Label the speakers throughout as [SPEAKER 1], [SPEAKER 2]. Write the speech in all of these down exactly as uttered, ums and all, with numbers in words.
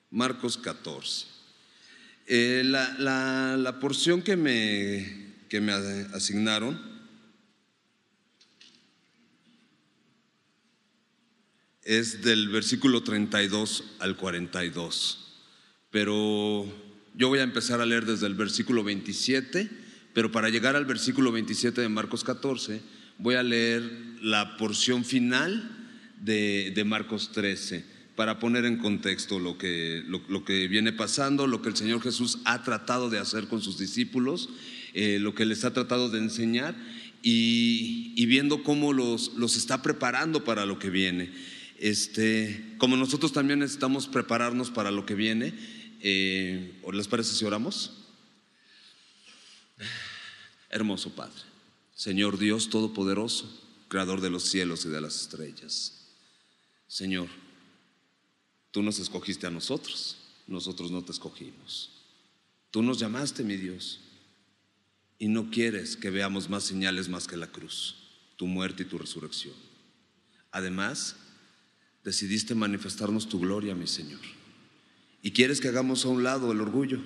[SPEAKER 1] Marcos catorce. Eh, la, la, la porción que me, que me asignaron es del versículo treinta y dos al cuarenta y dos, pero yo voy a empezar a leer desde el versículo veintisiete, pero para llegar al versículo veintisiete de Marcos catorce voy a leer la porción final de, de Marcos trece, para poner en contexto lo que, lo, lo que viene pasando, lo que el Señor Jesús ha tratado de hacer con sus discípulos, eh, lo que les ha tratado de enseñar y, y viendo cómo los, los está preparando para lo que viene. Este, como nosotros también necesitamos prepararnos para lo que viene, eh, ¿les parece si oramos? Hermoso Padre, Señor Dios Todopoderoso, Creador de los cielos y de las estrellas, Señor, Tú nos escogiste a nosotros, nosotros no te escogimos. Tú nos llamaste, mi Dios, y no quieres que veamos más señales más que la cruz, tu muerte y tu resurrección. Además, decidiste manifestarnos tu gloria, mi Señor, y quieres que hagamos a un lado el orgullo.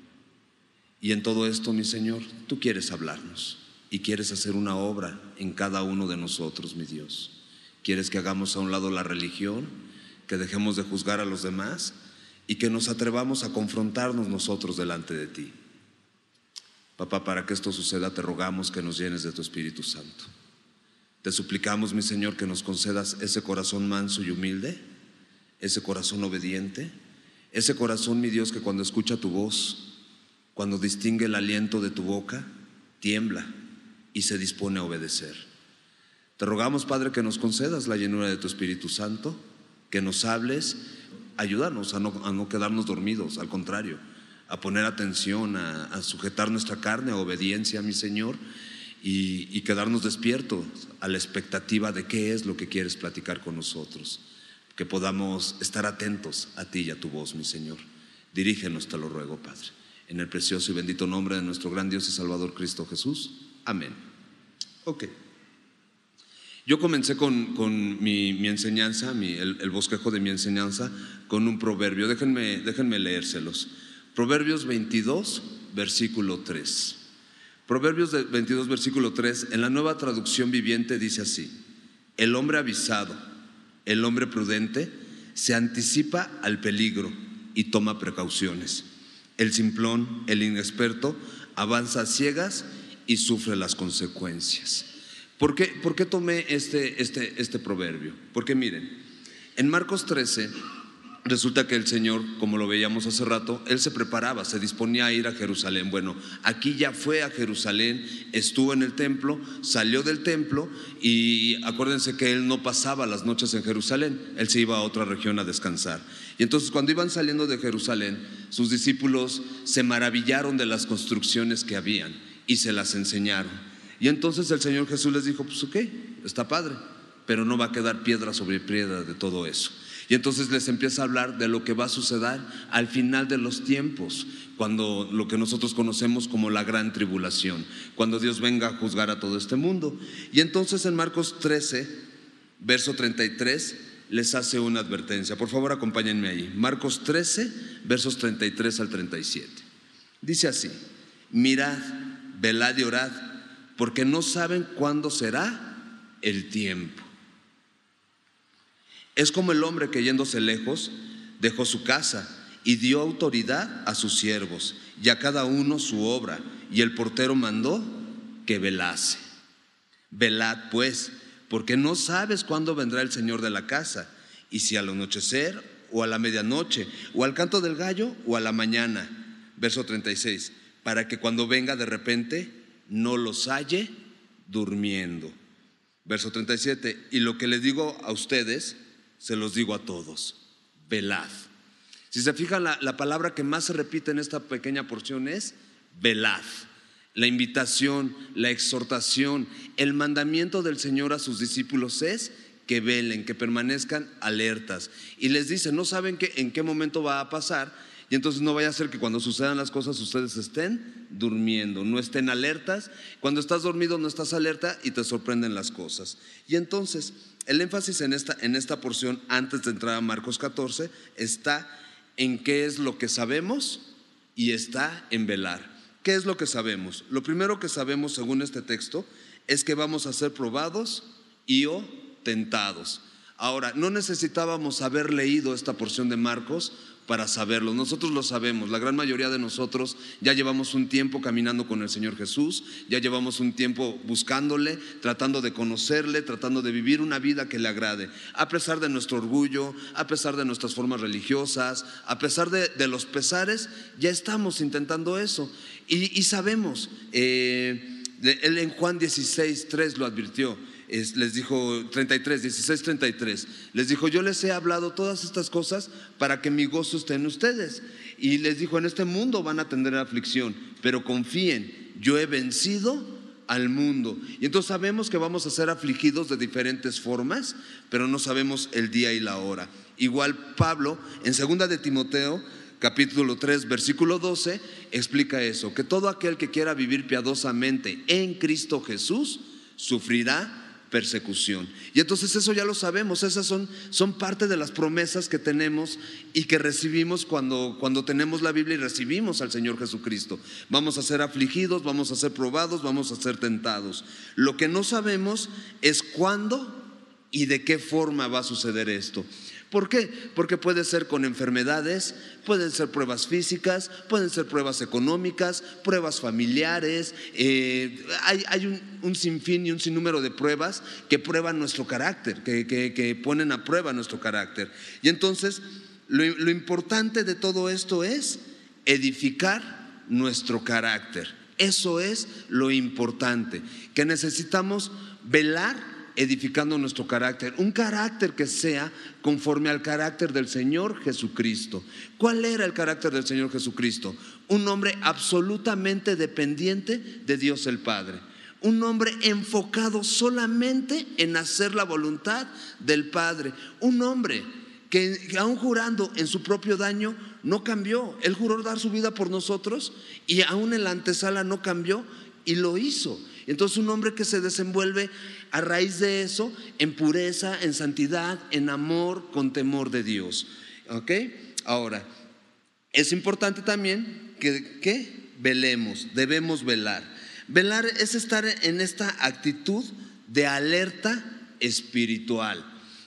[SPEAKER 1] Y en todo esto, mi Señor, tú quieres hablarnos y quieres hacer una obra en cada uno de nosotros, mi Dios. Quieres que hagamos a un lado la religión, que dejemos de juzgar a los demás y que nos atrevamos a confrontarnos nosotros delante de ti. Papá, para que esto suceda te rogamos que nos llenes de tu Espíritu Santo. Te suplicamos, mi Señor, que nos concedas ese corazón manso y humilde, ese corazón obediente, ese corazón, mi Dios, que cuando escucha tu voz, cuando distingue el aliento de tu boca, tiembla y se dispone a obedecer. Te rogamos, Padre, que nos concedas la llenura de tu Espíritu Santo, que nos hables, ayúdanos a no, a no quedarnos dormidos, al contrario, a poner atención, a, a sujetar nuestra carne a obediencia, mi Señor, y, y quedarnos despiertos a la expectativa de qué es lo que quieres platicar con nosotros, que podamos estar atentos a ti y a tu voz, mi Señor. Dirígenos, te lo ruego, Padre, en el precioso y bendito nombre de nuestro gran Dios y Salvador Cristo Jesús. Amén. Ok. Yo comencé con, con mi, mi enseñanza, mi, el, el bosquejo de mi enseñanza, con un proverbio. Déjenme, déjenme leérselos. Proverbios veintidós, versículo tres. Proverbios veintidós, versículo tres, en la Nueva Traducción Viviente dice así: el hombre avisado, el hombre prudente, se anticipa al peligro y toma precauciones. El simplón, el inexperto, avanza a ciegas y sufre las consecuencias. ¿Por qué, por qué tomé este, este, este proverbio? Porque miren, en Marcos trece resulta que el Señor, como lo veíamos hace rato, Él se preparaba, se disponía a ir a Jerusalén. Bueno, aquí ya fue a Jerusalén, estuvo en el templo, salió del templo y acuérdense que Él no pasaba las noches en Jerusalén, Él se iba a otra región a descansar. Y entonces cuando iban saliendo de Jerusalén, sus discípulos se maravillaron de las construcciones que habían y se las enseñaron. Y entonces el Señor Jesús les dijo: pues ok, está padre, pero no va a quedar piedra sobre piedra de todo eso. Y entonces les empieza a hablar de lo que va a suceder al final de los tiempos, cuando lo que nosotros conocemos como la gran tribulación, cuando Dios venga a juzgar a todo este mundo. Y entonces en Marcos trece, verso treinta y tres, les hace una advertencia. Por favor, acompáñenme ahí. Marcos trece, versos treinta y tres al treinta y siete. Dice así: mirad, velad y orad, porque no saben cuándo será el tiempo. Es como el hombre que, yéndose lejos, dejó su casa y dio autoridad a sus siervos y a cada uno su obra, y el portero mandó que velase. Velad pues, porque no sabes cuándo vendrá el Señor de la casa, y si al anochecer o a la medianoche o al canto del gallo o a la mañana. Verso treinta y seis, para que cuando venga de repente no los halle durmiendo. Verso treinta y siete, y lo que les digo a ustedes, se los digo a todos: velad. Si se fijan, la, la palabra que más se repite en esta pequeña porción es velad. La invitación, la exhortación, el mandamiento del Señor a sus discípulos es que velen, que permanezcan alertas. Y les dice, no saben qué, en qué momento va a pasar. Y entonces no vaya a ser que cuando sucedan las cosas ustedes estén durmiendo, no estén alertas. Cuando estás dormido no estás alerta y te sorprenden las cosas. Y entonces el énfasis en esta, en esta porción, antes de entrar a Marcos catorce, está en qué es lo que sabemos y está en velar. ¿Qué es lo que sabemos? Lo primero que sabemos según este texto es que vamos a ser probados y o tentados. Ahora, no necesitábamos haber leído esta porción de Marcos para saberlo. Nosotros lo sabemos. La gran mayoría de nosotros ya llevamos un tiempo caminando con el Señor Jesús, ya llevamos un tiempo buscándole, tratando de conocerle, tratando de vivir una vida que le agrade, a pesar de nuestro orgullo, a pesar de nuestras formas religiosas, a pesar de, de los pesares, ya estamos intentando eso. Y, y sabemos, eh, él en Juan dieciséis, tres lo advirtió. Es, les dijo treinta y tres, dieciséis, treinta y tres, les dijo: yo les he hablado todas estas cosas para que mi gozo esté en ustedes. Y les dijo: en este mundo van a tener aflicción, pero confíen, yo he vencido al mundo. Y entonces sabemos que vamos a ser afligidos de diferentes formas, pero no sabemos el día y la hora. Igual Pablo en segunda de Timoteo capítulo tres versículo doce explica eso, que todo aquel que quiera vivir piadosamente en Cristo Jesús sufrirá persecución. Y entonces eso ya lo sabemos. Esas son, son parte de las promesas que tenemos y que recibimos cuando, cuando tenemos la Biblia y recibimos al Señor Jesucristo. Vamos a ser afligidos, vamos a ser probados, vamos a ser tentados. Lo que no sabemos es cuándo y de qué forma va a suceder esto. ¿Por qué? Porque puede ser con enfermedades, pueden ser pruebas físicas, pueden ser pruebas económicas, pruebas familiares. Eh, hay hay un, un sinfín y un sinnúmero de pruebas que prueban nuestro carácter, que, que, que ponen a prueba nuestro carácter. Y entonces lo, lo importante de todo esto es edificar nuestro carácter. Eso es lo importante, que necesitamos velar edificando nuestro carácter, un carácter que sea conforme al carácter del Señor Jesucristo. ¿Cuál era el carácter del Señor Jesucristo? Un hombre absolutamente dependiente de Dios el Padre, un hombre enfocado solamente en hacer la voluntad del Padre, un hombre que, que aún jurando en su propio daño no cambió. Él juró dar su vida por nosotros y aún en la antesala no cambió y lo hizo. Entonces un hombre que se desenvuelve a raíz de eso en pureza, en santidad, en amor, con temor de Dios. ¿Ok? Ahora, es importante también que, que velemos, debemos velar. Velar es estar en esta actitud de alerta espiritual.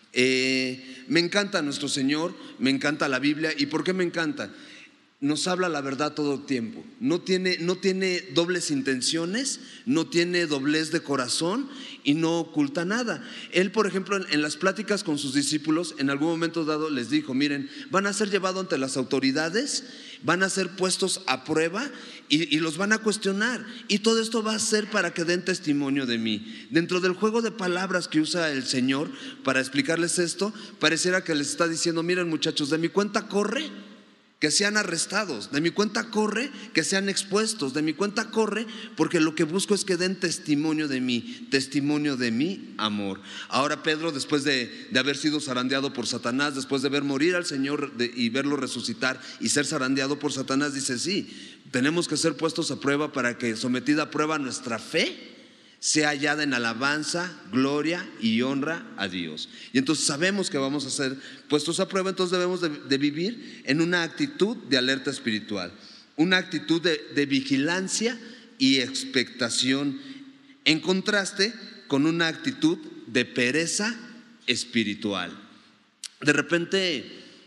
[SPEAKER 1] Eh, me encanta nuestro Señor, me encanta la Biblia. ¿Y por qué me encanta? Nos habla la verdad todo el tiempo. No tiene, no tiene dobles intenciones, no tiene doblez de corazón y no oculta nada. Él, por ejemplo, en, en las pláticas con sus discípulos, en algún momento dado les dijo: miren, van a ser llevados ante las autoridades, van a ser puestos a prueba y, y los van a cuestionar. Y todo esto va a ser para que den testimonio de mí. Dentro del juego de palabras que usa el Señor para explicarles esto, pareciera que les está diciendo: miren, muchachos, de mi cuenta corre que sean arrestados, de mi cuenta corre que sean expuestos, de mi cuenta corre porque lo que busco es que den testimonio de mí, testimonio de mi amor. Ahora Pedro, después de, de haber sido zarandeado por Satanás, después de ver morir al Señor de, y verlo resucitar y ser zarandeado por Satanás, dice: sí, tenemos que ser puestos a prueba para que, sometida a prueba nuestra fe, sea hallada en alabanza, gloria y honra a Dios. Y entonces sabemos que vamos a ser puestos a prueba. Entonces debemos de, de vivir en una actitud de alerta espiritual, una actitud de, de vigilancia y expectación, en contraste con una actitud de pereza espiritual. De repente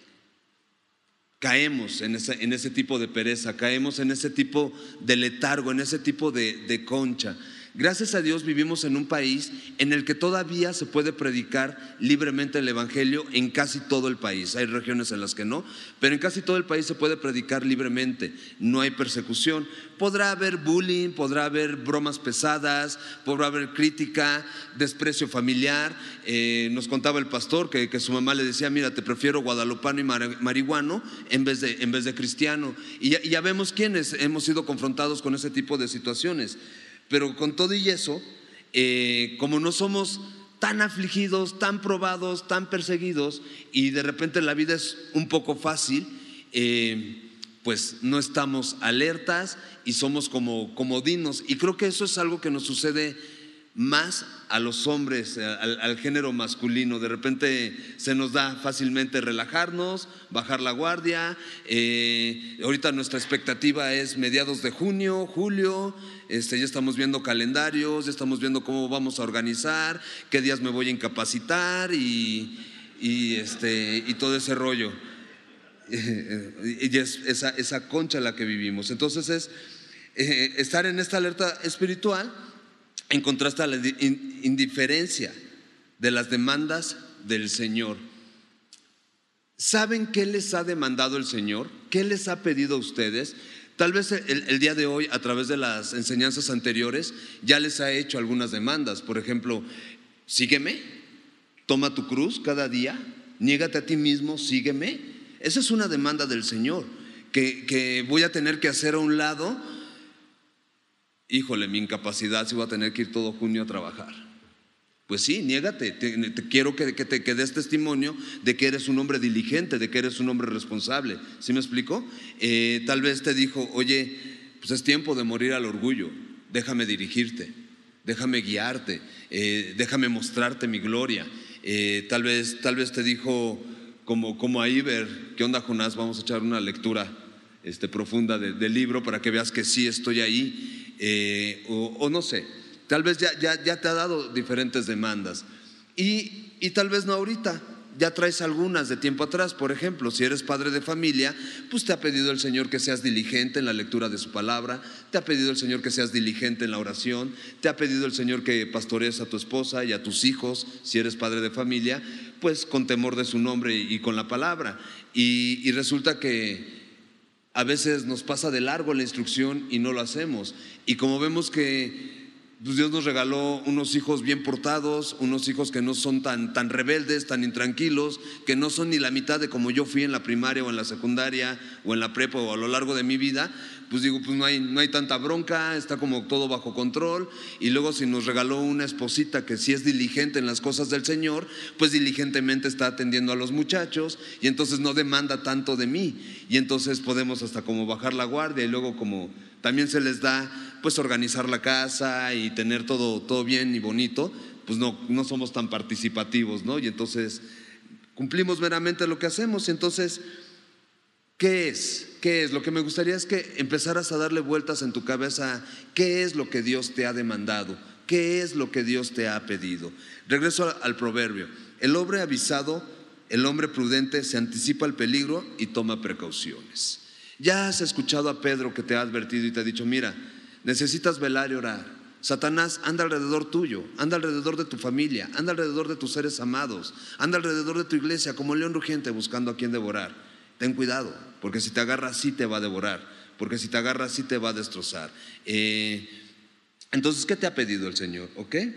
[SPEAKER 1] caemos en ese, en ese tipo de pereza, caemos en ese tipo de letargo, en ese tipo de, de concha. Gracias a Dios vivimos en un país en el que todavía se puede predicar libremente el evangelio en casi todo el país. Hay regiones en las que no, pero en casi todo el país se puede predicar libremente. No hay persecución. Podrá haber bullying, podrá haber bromas pesadas, podrá haber crítica, desprecio familiar. Eh, nos contaba el pastor que, que su mamá le decía: mira, te prefiero guadalupano y marihuano en vez de, en vez de cristiano. Y ya, y ya vemos quiénes hemos sido confrontados con ese tipo de situaciones. Pero con todo y eso, eh, como no somos tan afligidos, tan probados, tan perseguidos, y de repente la vida es un poco fácil, eh, pues no estamos alertas y somos como comodinos. Y creo que eso es algo que nos sucede más a los hombres, al, al género masculino. De repente se nos da fácilmente relajarnos, bajar la guardia. Eh, ahorita nuestra expectativa es mediados de junio, julio. Este, ya estamos viendo calendarios, ya estamos viendo cómo vamos a organizar, qué días me voy a incapacitar y, y, este, y todo ese rollo. Y es esa, esa concha en la que vivimos. Entonces es eh, estar en esta alerta espiritual en contraste a la indiferencia de las demandas del Señor. ¿Saben qué les ha demandado el Señor? ¿Qué les ha pedido a ustedes? Tal vez el, el día de hoy, a través de las enseñanzas anteriores, ya les ha hecho algunas demandas. Por ejemplo, sígueme, toma tu cruz cada día, niégate a ti mismo, sígueme. Esa es una demanda del Señor, que, que voy a tener que hacer a un lado. Híjole, mi incapacidad, si voy a tener que ir todo junio a trabajar. Pues sí, niégate, te, te quiero que, que te que des testimonio de que eres un hombre diligente, de que eres un hombre responsable. ¿Sí me explico? Eh, tal vez te dijo, oye, pues es tiempo de morir al orgullo, déjame dirigirte, déjame guiarte, eh, déjame mostrarte mi gloria. Eh, tal vez, tal vez te dijo, como, como a Iber, ¿qué onda, Jonás? Vamos a echar una lectura este, profunda de, del libro para que veas que sí estoy ahí. Eh, o, o no sé, tal vez ya, ya, ya te ha dado diferentes demandas y, y tal vez no ahorita, ya traes algunas de tiempo atrás. Por ejemplo, si eres padre de familia, pues te ha pedido el Señor que seas diligente en la lectura de su palabra, te ha pedido el Señor que seas diligente en la oración, te ha pedido el Señor que pastorees a tu esposa y a tus hijos, si eres padre de familia, pues con temor de su nombre y, y con la palabra. Y, y resulta que a veces nos pasa de largo la instrucción y no lo hacemos. Y como vemos que pues Dios nos regaló unos hijos bien portados, unos hijos que no son tan, tan rebeldes, tan intranquilos, que no son ni la mitad de como yo fui en la primaria o en la secundaria o en la prepa o a lo largo de mi vida, pues digo, pues no hay, no hay tanta bronca, está como todo bajo control. Y luego si nos regaló una esposita que sí es diligente en las cosas del Señor, pues diligentemente está atendiendo a los muchachos y entonces no demanda tanto de mí. Y entonces podemos hasta como bajar la guardia y luego como también se les da pues organizar la casa y tener todo, todo bien y bonito, pues no, no somos tan participativos, ¿no? Y entonces cumplimos meramente lo que hacemos. Y entonces, ¿qué es? ¿Qué es? Lo que me gustaría es que empezaras a darle vueltas en tu cabeza. ¿Qué es lo que Dios te ha demandado? ¿Qué es lo que Dios te ha pedido? Regreso al, al proverbio. El hombre avisado, el hombre prudente se anticipa al peligro y toma precauciones. Ya has escuchado a Pedro que te ha advertido y te ha dicho, mira, necesitas velar y orar. Satanás anda alrededor tuyo, anda alrededor de tu familia, anda alrededor de tus seres amados, anda alrededor de tu iglesia como león rugiente buscando a quien devorar. Ten cuidado, porque si te agarra sí te va a devorar, porque si te agarra sí te va a destrozar. Eh, entonces, ¿qué te ha pedido el Señor? ¿Ok? Eh,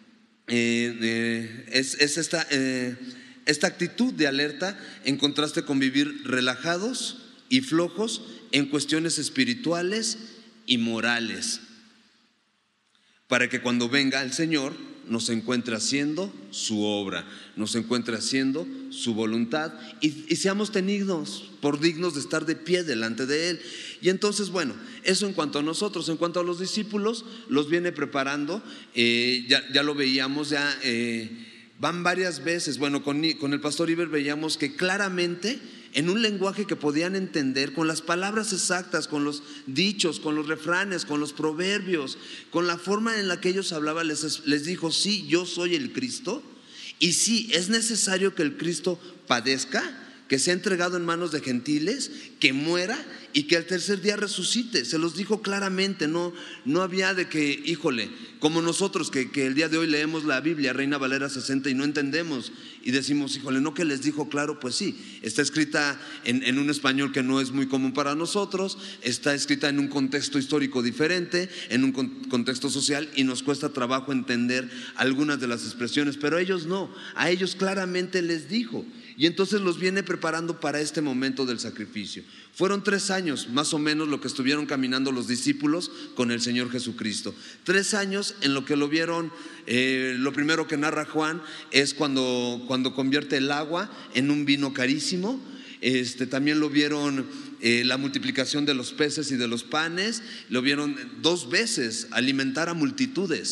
[SPEAKER 1] eh, es, es esta, eh, esta actitud de alerta en contraste con vivir relajados y flojos en cuestiones espirituales y morales, para que cuando venga el Señor nos encuentre haciendo su obra, nos encuentre haciendo su voluntad y, y seamos tenidos por dignos de estar de pie delante de Él. Y entonces, bueno, eso en cuanto a nosotros. En cuanto a los discípulos, los viene preparando, eh, ya, ya lo veíamos, ya eh, van varias veces. Bueno, con, con el pastor Iber veíamos que claramente en un lenguaje que podían entender, con las palabras exactas, con los dichos, con los refranes, con los proverbios, con la forma en la que ellos hablaban, les, les dijo, sí, yo soy el Cristo, y sí, es necesario que el Cristo padezca, que sea entregado en manos de gentiles, que muera y que al tercer día resucite. Se los dijo claramente, no, no había de que, híjole, como nosotros que, que el día de hoy leemos la Biblia, Reina Valera sesenta, y no entendemos y decimos, híjole, ¿no que les dijo claro? Pues sí, está escrita en, en un español que no es muy común para nosotros, está escrita en un contexto histórico diferente, en un con, contexto social, y nos cuesta trabajo entender algunas de las expresiones, pero a ellos no, a ellos claramente les dijo. Y entonces los viene preparando para este momento del sacrificio. Fueron tres años más o menos lo que estuvieron caminando los discípulos con el Señor Jesucristo. Tres años en lo que lo vieron. Eh, lo primero que narra Juan es cuando, cuando convierte el agua en un vino carísimo. Este, también lo vieron eh, la multiplicación de los peces y de los panes. Lo vieron dos veces alimentar a multitudes.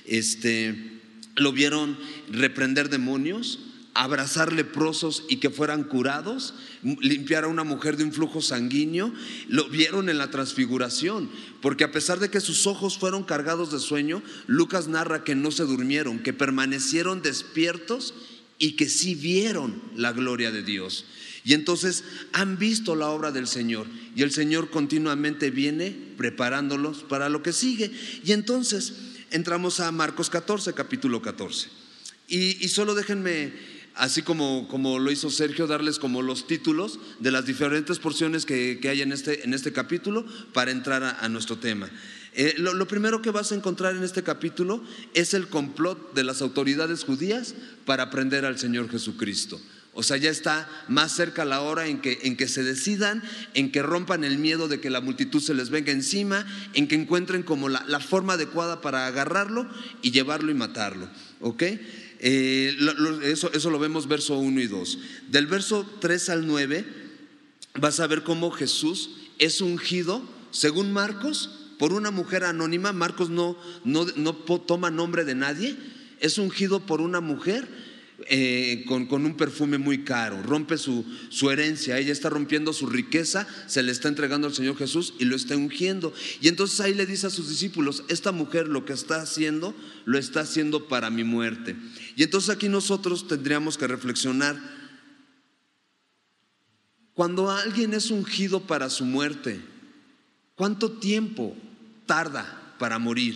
[SPEAKER 1] Este, lo vieron reprender demonios, abrazar leprosos y que fueran curados, limpiar a una mujer de un flujo sanguíneo. Lo vieron en la transfiguración, porque a pesar de que sus ojos fueron cargados de sueño, Lucas narra que no se durmieron, que permanecieron despiertos y que sí vieron la gloria de Dios. Y entonces han visto la obra del Señor, y el Señor continuamente viene preparándolos para lo que sigue. Y entonces entramos a Marcos catorce, capítulo catorce. Y, y solo déjenme, así como, como lo hizo Sergio, darles como los títulos de las diferentes porciones que, que hay en este, en este capítulo para entrar a, a nuestro tema. Eh, lo, lo primero que vas a encontrar en este capítulo es el complot de las autoridades judías para prender al Señor Jesucristo. O sea, ya está más cerca la hora en que, en que se decidan, en que rompan el miedo de que la multitud se les venga encima, en que encuentren como la, la forma adecuada para agarrarlo y llevarlo y matarlo. ¿Ok? Eh, lo, lo, eso, eso lo vemos verso uno y dos. Del verso tres al nueve vas a ver cómo Jesús es ungido, según Marcos, por una mujer anónima. Marcos no, no, no toma nombre de nadie. Es ungido por una mujer eh, con, con un perfume muy caro. Rompe su, su herencia. Ella está rompiendo su riqueza, se le está entregando al Señor Jesús y lo está ungiendo. Y entonces ahí le dice a sus discípulos: esta mujer lo que está haciendo, lo está haciendo para mi muerte. Y entonces aquí nosotros tendríamos que reflexionar: cuando alguien es ungido para su muerte, ¿cuánto tiempo tarda para morir?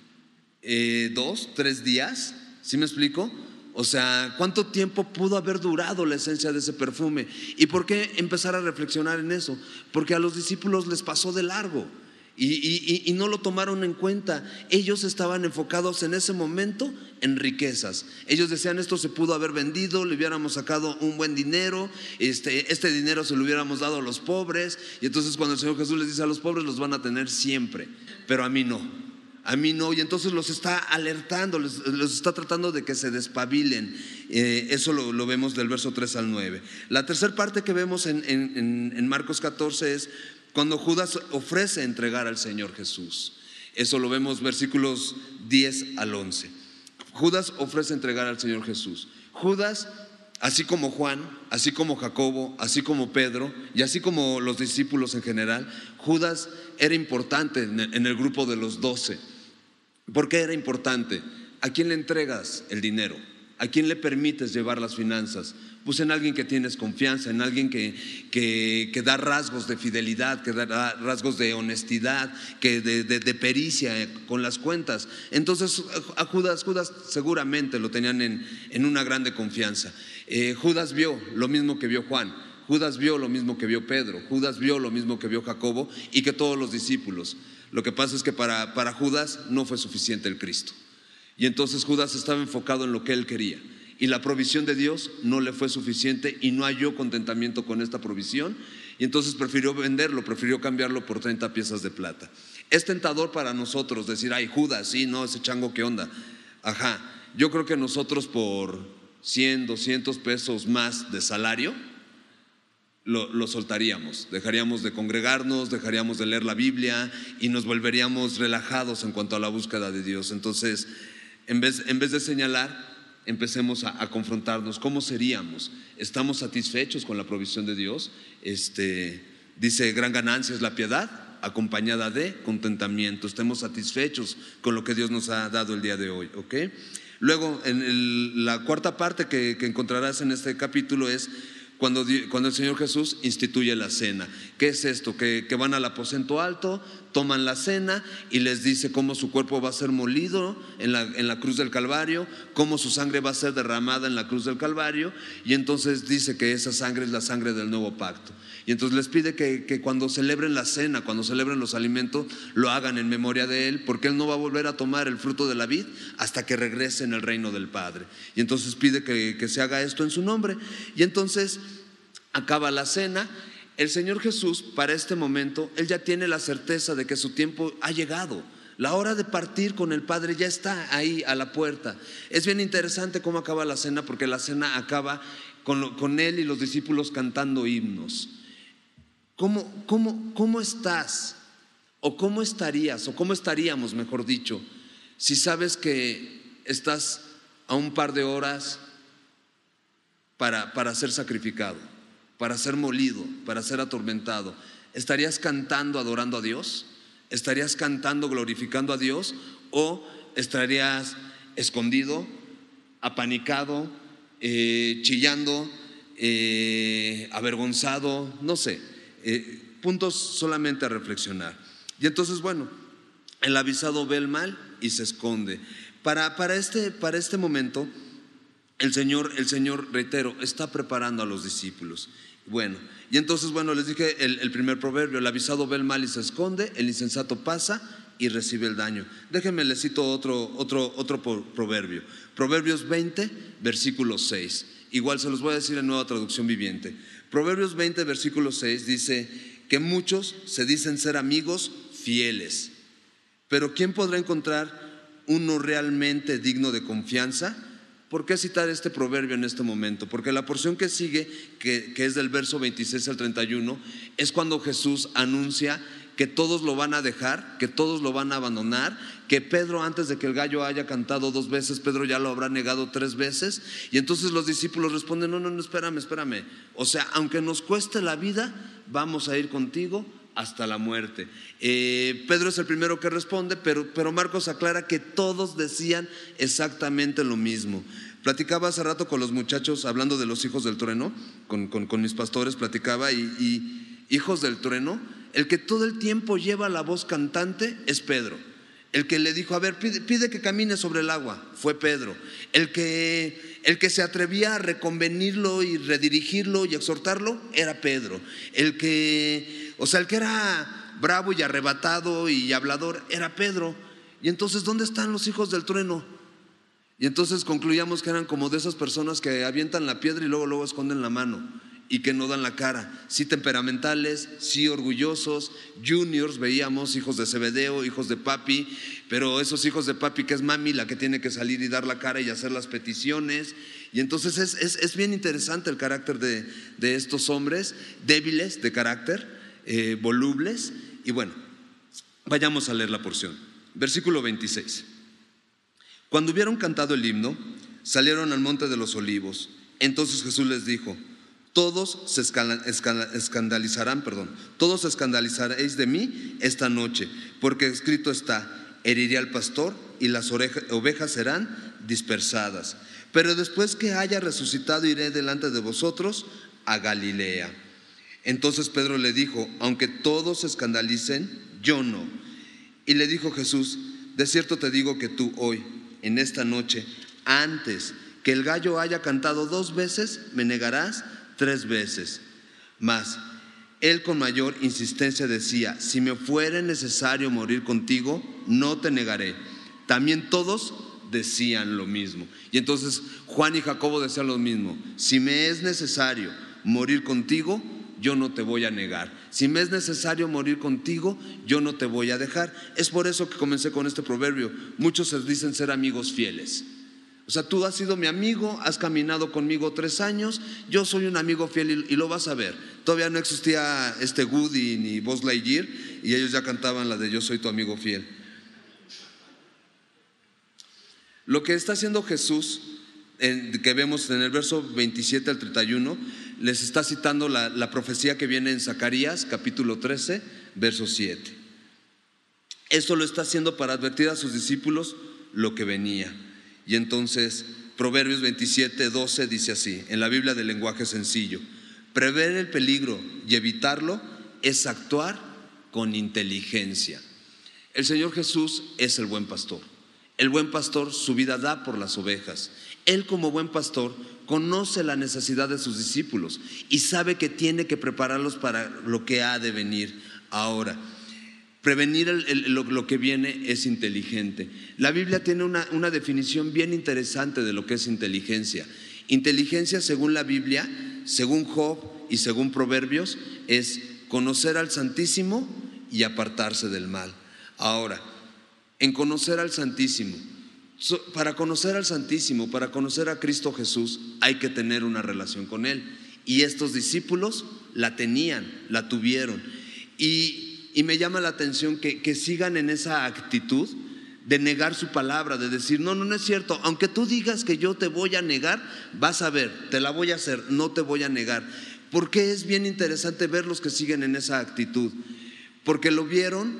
[SPEAKER 1] Eh, ¿Dos, tres días? ¿Sí me explico? O sea, ¿cuánto tiempo pudo haber durado la esencia de ese perfume? ¿Y por qué empezar a reflexionar en eso? Porque a los discípulos les pasó de largo y, y, y no lo tomaron en cuenta. Ellos estaban enfocados en ese momento en riquezas. Ellos decían: esto se pudo haber vendido, le hubiéramos sacado un buen dinero, este, este dinero se lo hubiéramos dado a los pobres. Y entonces cuando el Señor Jesús les dice: a los pobres los van a tener siempre, pero a mí no. A mí no. Y entonces los está alertando, los, los está tratando de que se despabilen. eh, Eso lo, lo vemos del verso tres al nueve. La tercera parte que vemos en, en, en Marcos catorce es cuando Judas ofrece entregar al Señor Jesús. Eso lo vemos versículos diez al once. Judas ofrece entregar al Señor Jesús. Judas, así como Juan, así como Jacobo, así como Pedro y así como los discípulos en general, Judas era importante en el grupo de los doce. ¿Por qué era importante? ¿A quién le entregas el dinero? ¿A quién le permites llevar las finanzas? Pues en alguien que tienes confianza, en alguien que, que, que da rasgos de fidelidad, que da rasgos de honestidad, que de, de, de pericia con las cuentas. Entonces a Judas, Judas seguramente lo tenían en, en una grande confianza. eh, Judas vio lo mismo que vio Juan, Judas vio lo mismo que vio Pedro, Judas vio lo mismo que vio Jacobo y que todos los discípulos. Lo que pasa es que para, para Judas no fue suficiente el Cristo. Y entonces Judas estaba enfocado en lo que él quería, y la provisión de Dios no le fue suficiente y no halló contentamiento con esta provisión, y entonces prefirió venderlo, prefirió cambiarlo por treinta piezas de plata. Es tentador para nosotros decir: ay, Judas, sí, no, ese chango, ¿qué onda? Ajá, yo creo que nosotros por cien, doscientos pesos más de salario Lo, lo soltaríamos, dejaríamos de congregarnos, dejaríamos de leer la Biblia y nos volveríamos relajados en cuanto a la búsqueda de Dios. Entonces, en vez, en vez de señalar, empecemos a, a confrontarnos. ¿Cómo seríamos? ¿Estamos satisfechos con la provisión de Dios? Este, dice: gran ganancia es la piedad, acompañada de contentamiento. Estemos satisfechos con lo que Dios nos ha dado el día de hoy, ¿ok? Luego, en el, la cuarta parte que, que encontrarás en este capítulo es Cuando, cuando el Señor Jesús instituye la cena. ¿Qué es esto? Que, que van al aposento alto, toman la cena y les dice cómo su cuerpo va a ser molido en la, en la cruz del Calvario, cómo su sangre va a ser derramada en la cruz del Calvario, y entonces dice que esa sangre es la sangre del nuevo pacto. Y entonces les pide que, que cuando celebren la cena, cuando celebren los alimentos, lo hagan en memoria de Él, porque Él no va a volver a tomar el fruto de la vid hasta que regrese en el reino del Padre. Y entonces pide que, que se haga esto en su nombre. Y entonces acaba la cena. El Señor Jesús, para este momento, Él ya tiene la certeza de que su tiempo ha llegado. La hora de partir con el Padre ya está ahí a la puerta. Es bien interesante cómo acaba la cena, porque la cena acaba con, lo, con Él y los discípulos cantando himnos. ¿Cómo, cómo, cómo estás? ¿O cómo estarías? ¿O cómo estaríamos, mejor dicho, Si sabes que estás a un par de horas para, para ser sacrificado, para ser molido, para ser atormentado, ¿estarías cantando, adorando a Dios? ¿Estarías cantando, glorificando a Dios? ¿O estarías escondido, apanicado, eh, chillando, eh, avergonzado? No sé, eh, puntos solamente a reflexionar. Y entonces, bueno, el avisado ve el mal y se esconde. Para, para, este, para este momento, el Señor, el Señor, reitero, está preparando a los discípulos. Bueno, y entonces, bueno, les dije el, el primer proverbio: el avisado ve el mal y se esconde, el insensato pasa y recibe el daño. Déjenme les cito otro, otro, otro proverbio. Proverbios veinte, versículo seis. Igual se los voy a decir en Nueva Traducción Viviente. Proverbios veinte, versículo seis dice que muchos se dicen ser amigos fieles, pero ¿quién podrá encontrar uno realmente digno de confianza? ¿Por qué citar este proverbio en este momento? Porque la porción que sigue, que, que es del verso veintiséis al treinta y uno, es cuando Jesús anuncia que todos lo van a dejar, que todos lo van a abandonar, que Pedro, antes de que el gallo haya cantado dos veces, Pedro ya lo habrá negado tres veces. Y entonces los discípulos responden: no, no, no, espérame, espérame. O sea, aunque nos cueste la vida, vamos a ir contigo hasta la muerte. eh, Pedro es el primero que responde, pero, pero Marcos aclara que todos decían exactamente lo mismo. Platicaba hace rato con los muchachos, hablando de los hijos del trueno, con, con, con mis pastores platicaba, y, y hijos del trueno, el que todo el tiempo lleva la voz cantante es Pedro. El que le dijo: a ver, pide, pide que camine sobre el agua, fue Pedro. El que, el que se atrevía a reconvenirlo y redirigirlo y exhortarlo era Pedro. El que, o sea, el que era bravo y arrebatado y hablador era Pedro. Y entonces, ¿dónde están los hijos del trueno? Y entonces concluíamos que eran como de esas personas que avientan la piedra y luego, luego esconden la mano, y que no dan la cara. Sí temperamentales, sí orgullosos, juniors, veíamos, hijos de Zebedeo, hijos de papi, pero esos hijos de papi que es mami la que tiene que salir y dar la cara y hacer las peticiones. Y entonces es, es, es bien interesante el carácter de, de estos hombres, débiles de carácter, eh, volubles. Y bueno, vayamos a leer la porción. Versículo veintiséis. Cuando hubieron cantado el himno, salieron al monte de los olivos. Entonces Jesús les dijo: Todos se escandalizarán, perdón, todos escandalizaréis de mí esta noche, porque escrito está: heriré al pastor y las orejas, ovejas serán dispersadas. Pero después que haya resucitado, iré delante de vosotros a Galilea. Entonces Pedro le dijo: aunque todos se escandalicen, yo no. Y le dijo Jesús: de cierto te digo que tú hoy, en esta noche, antes que el gallo haya cantado dos veces, me negarás tres veces. Mas él con mayor insistencia decía: si me fuere necesario morir contigo, no te negaré. También todos decían lo mismo. Y entonces Juan y Jacobo decían lo mismo: si me es necesario morir contigo, yo no te voy a negar. Si me es necesario morir contigo, yo no te voy a dejar. Es por eso que comencé con este proverbio. Muchos se dicen ser amigos fieles. O sea, tú has sido mi amigo, has caminado conmigo tres años, yo soy un amigo fiel y, y lo vas a ver. Todavía no existía este Woody ni Buzz Lightyear y ellos ya cantaban la de yo soy tu amigo fiel. Lo que está haciendo Jesús, en, que vemos en el verso veintisiete al treinta y uno, les está citando la, la profecía que viene en Zacarías capítulo trece, verso siete. Esto lo está haciendo para advertir a sus discípulos lo que venía. Y entonces Proverbios veintisiete, doce dice así, en la Biblia del lenguaje sencillo: prever el peligro y evitarlo es actuar con inteligencia. El Señor Jesús es el buen pastor. El buen pastor su vida da por las ovejas. Él, como buen pastor, conoce la necesidad de sus discípulos y sabe que tiene que prepararlos para lo que ha de venir. Ahora, prevenir el, el, lo, lo que viene es inteligente. La Biblia tiene una, una definición bien interesante de lo que es inteligencia. Inteligencia, según la Biblia, según Job y según Proverbios, es conocer al Santísimo y apartarse del mal. Ahora, en conocer al Santísimo, para conocer al Santísimo, para conocer a Cristo Jesús, hay que tener una relación con Él. Y estos discípulos la tenían, la tuvieron. Y Y me llama la atención que, que sigan en esa actitud de negar su palabra, de decir, no, no, no es cierto, aunque tú digas que yo te voy a negar, vas a ver, te la voy a hacer, no te voy a negar. Porque es bien interesante ver los que siguen en esa actitud, porque lo vieron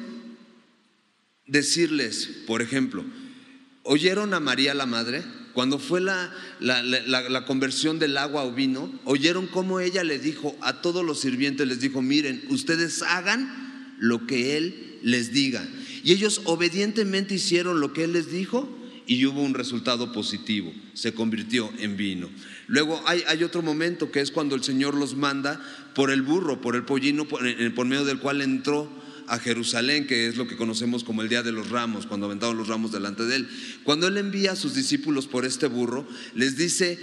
[SPEAKER 1] decirles, por ejemplo, ¿oyeron a María la madre? Cuando fue la, la, la, la conversión del agua o vino, ¿oyeron cómo ella le dijo a todos los sirvientes? Les dijo, miren, ustedes hagan lo que Él les diga. Y ellos obedientemente hicieron lo que Él les dijo y hubo un resultado positivo, se convirtió en vino. Luego hay, hay otro momento que es cuando el Señor los manda por el burro, por el pollino, por, por medio del cual entró a Jerusalén, que es lo que conocemos como el Día de los Ramos, cuando aventaron los ramos delante de Él. Cuando Él envía a sus discípulos por este burro, les dice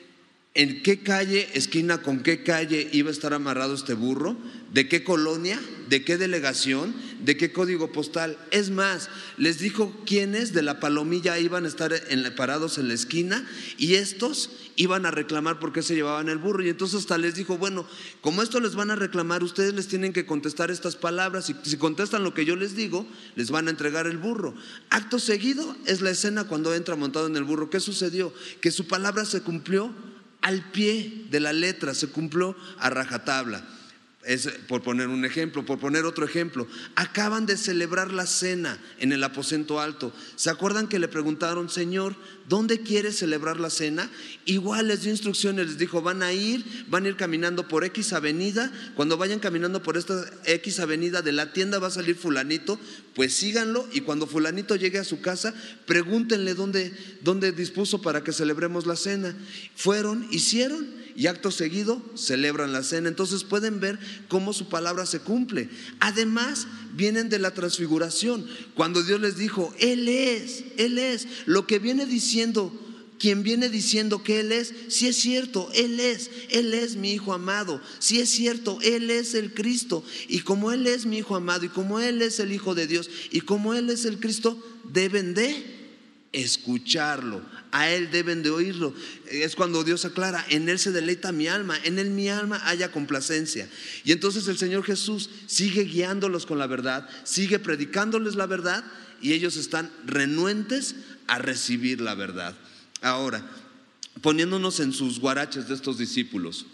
[SPEAKER 1] en qué calle, esquina con qué calle iba a estar amarrado este burro, de qué colonia, de qué delegación, de qué código postal. Es más, les dijo quiénes de la Palomilla iban a estar en, parados en la esquina, y estos iban a reclamar por qué se llevaban el burro. Y entonces hasta les dijo, bueno, como esto les van a reclamar, ustedes les tienen que contestar estas palabras, y si contestan lo que yo les digo, les van a entregar el burro. Acto seguido es la escena cuando entra montado en el burro. ¿Qué sucedió? Que su palabra se cumplió al pie de la letra, se cumplió a rajatabla. Es por poner un ejemplo, por poner otro ejemplo. Acaban de celebrar la cena en el aposento alto. ¿Se acuerdan que le preguntaron, Señor, ¿dónde quieres celebrar la cena? Igual les dio instrucciones, les dijo, van a ir, van a ir caminando por X avenida. Cuando vayan caminando por esta X avenida, de la tienda va a salir fulanito, pues síganlo, y cuando fulanito llegue a su casa, pregúntenle dónde, dónde dispuso para que celebremos la cena. Fueron, hicieron, y acto seguido celebran la cena. Entonces pueden ver cómo su palabra se cumple. Además vienen de la transfiguración, cuando Dios les dijo, Él es, Él es, lo que viene diciendo, quien viene diciendo que Él es, si es cierto, Él es, Él es mi Hijo amado, si es cierto, Él es el Cristo, y como Él es mi Hijo amado, y como Él es el Hijo de Dios, y como Él es el Cristo, deben de escucharlo, a Él deben de oírlo. Es cuando Dios aclara, en Él se deleita mi alma, en Él mi alma haya complacencia. Y entonces el Señor Jesús sigue guiándolos con la verdad, sigue predicándoles la verdad, y ellos están renuentes a recibir la verdad. Ahora, poniéndonos en sus guaraches de estos discípulos,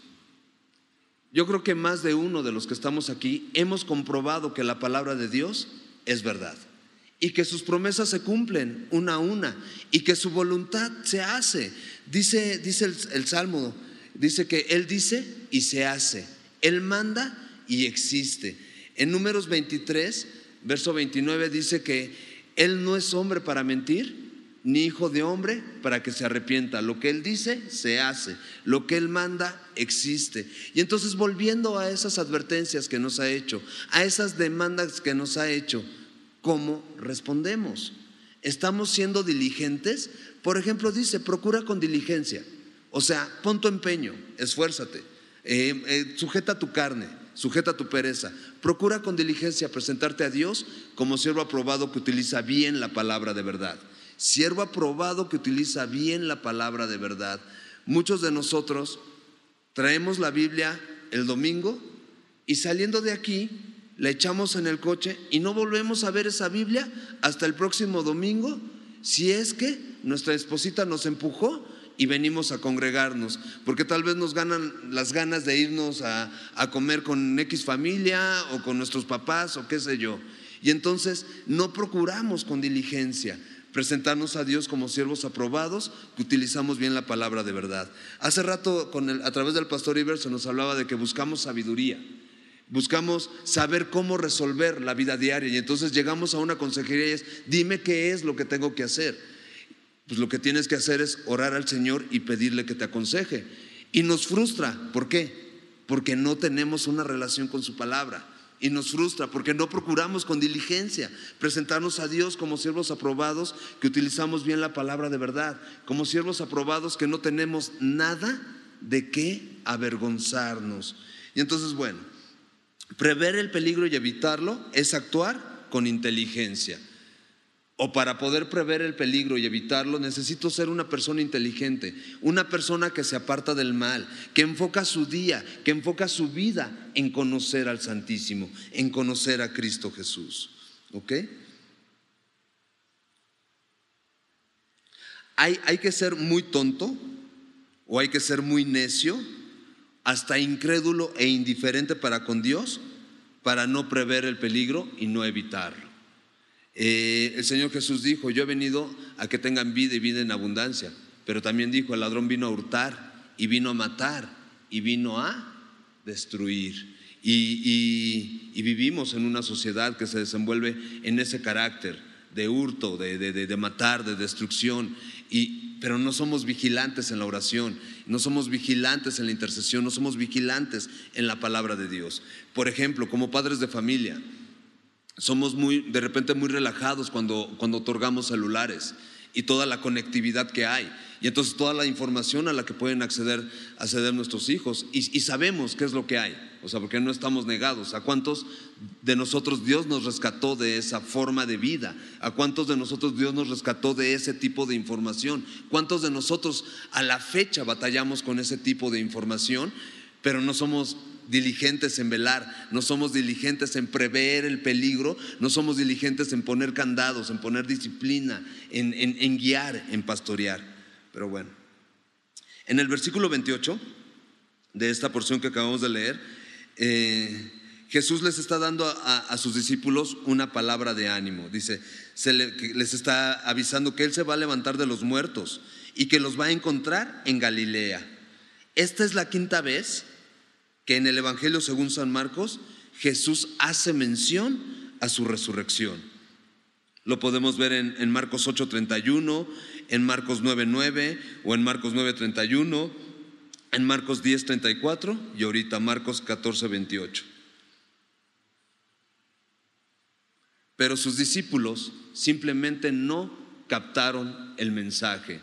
[SPEAKER 1] yo creo que más de uno de los que estamos aquí hemos comprobado que la palabra de Dios es verdad, y que sus promesas se cumplen una a una, y que su voluntad se hace. Dice, dice el, el Salmo, dice que Él dice y se hace, Él manda y existe. En Números veintitrés, verso veintinueve, dice que Él no es hombre para mentir, ni hijo de hombre para que se arrepienta. Lo que Él dice se hace, lo que Él manda existe. Y entonces, volviendo a esas advertencias que nos ha hecho, a esas demandas que nos ha hecho, ¿cómo respondemos? ¿Estamos siendo diligentes? Por ejemplo, dice, procura con diligencia. O sea, pon tu empeño, esfuérzate, eh, eh, sujeta tu carne, sujeta tu pereza. Procura con diligencia presentarte a Dios como siervo aprobado que utiliza bien la palabra de verdad. Siervo aprobado que utiliza bien la palabra de verdad. Muchos de nosotros traemos la Biblia el domingo y saliendo de aquí la echamos en el coche y no volvemos a ver esa Biblia hasta el próximo domingo, si es que nuestra esposita nos empujó y venimos a congregarnos, porque tal vez nos ganan las ganas de irnos a, a comer con X familia o con nuestros papás o qué sé yo. Y entonces no procuramos con diligencia presentarnos a Dios como siervos aprobados que utilizamos bien la palabra de verdad. Hace rato con el, a través del pastor Iber se nos hablaba de que buscamos sabiduría. Buscamos saber cómo resolver la vida diaria, y entonces llegamos a una consejería y es, dime qué es lo que tengo que hacer. Pues lo que tienes que hacer es orar al Señor y pedirle que te aconseje. Y nos frustra, ¿por qué? Porque no tenemos una relación con su palabra. Y nos frustra porque no procuramos con diligencia presentarnos a Dios como siervos aprobados que utilizamos bien la palabra de verdad, como siervos aprobados que no tenemos nada de qué avergonzarnos. Y entonces, bueno, prever el peligro y evitarlo es actuar con inteligencia. O para poder prever el peligro y evitarlo, necesito ser una persona inteligente, una persona que se aparta del mal, que enfoca su día, que enfoca su vida en conocer al Santísimo, en conocer a Cristo Jesús. ¿Ok? hay, hay que ser muy tonto o hay que ser muy necio, hasta incrédulo e indiferente para con Dios, para no prever el peligro y no evitarlo. Eh, el Señor Jesús dijo: yo he venido a que tengan vida y vida en abundancia, pero también dijo: el ladrón vino a hurtar y vino a matar y vino a destruir. Y, y, y vivimos en una sociedad que se desenvuelve en ese carácter de hurto, de, de, de, de matar, de destrucción, y, pero no somos vigilantes en la oración, no somos vigilantes en la intercesión, no somos vigilantes en la palabra de Dios. Por ejemplo, como padres de familia, somos muy, de repente muy relajados cuando, cuando otorgamos celulares y toda la conectividad que hay, y entonces toda la información a la que pueden acceder, acceder nuestros hijos, y, y sabemos qué es lo que hay, o sea, porque no estamos negados. ¿A cuántos de nosotros Dios nos rescató de esa forma de vida? ¿A cuántos de nosotros Dios nos rescató de ese tipo de información? ¿Cuántos de nosotros a la fecha batallamos con ese tipo de información, pero no somos diligentes en velar, no somos diligentes en prever el peligro, no somos diligentes en poner candados, en poner disciplina, en, en, en guiar, en pastorear? Pero bueno, en el versículo veintiocho de esta porción que acabamos de leer, eh, Jesús les está dando a, a sus discípulos una palabra de ánimo. Dice, se le, les está avisando que Él se va a levantar de los muertos y que los va a encontrar en Galilea. Esta es la quinta vez que en el Evangelio según San Marcos Jesús hace mención a su resurrección. Lo podemos ver en, en Marcos ocho treinta y uno, en Marcos nueve nueve o en Marcos nueve treinta y uno, en Marcos diez treinta y cuatro y ahorita Marcos catorce veintiocho. Pero sus discípulos simplemente no captaron el mensaje.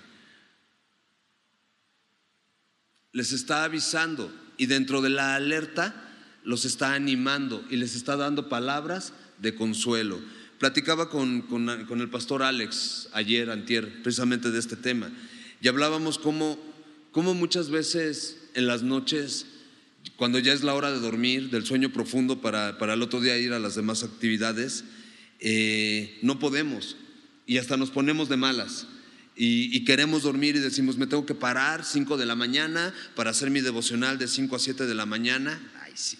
[SPEAKER 1] Les está avisando y dentro de la alerta los está animando y les está dando palabras de consuelo. Platicaba con, con, con el pastor Alex ayer, antier, precisamente de este tema, y hablábamos cómo, cómo muchas veces en las noches, cuando ya es la hora de dormir, del sueño profundo para, para el otro día ir a las demás actividades, eh, no podemos y hasta nos ponemos de malas. Y, y queremos dormir y decimos: me tengo que parar cinco de la mañana para hacer mi devocional de cinco a siete de la mañana. Ay, sí.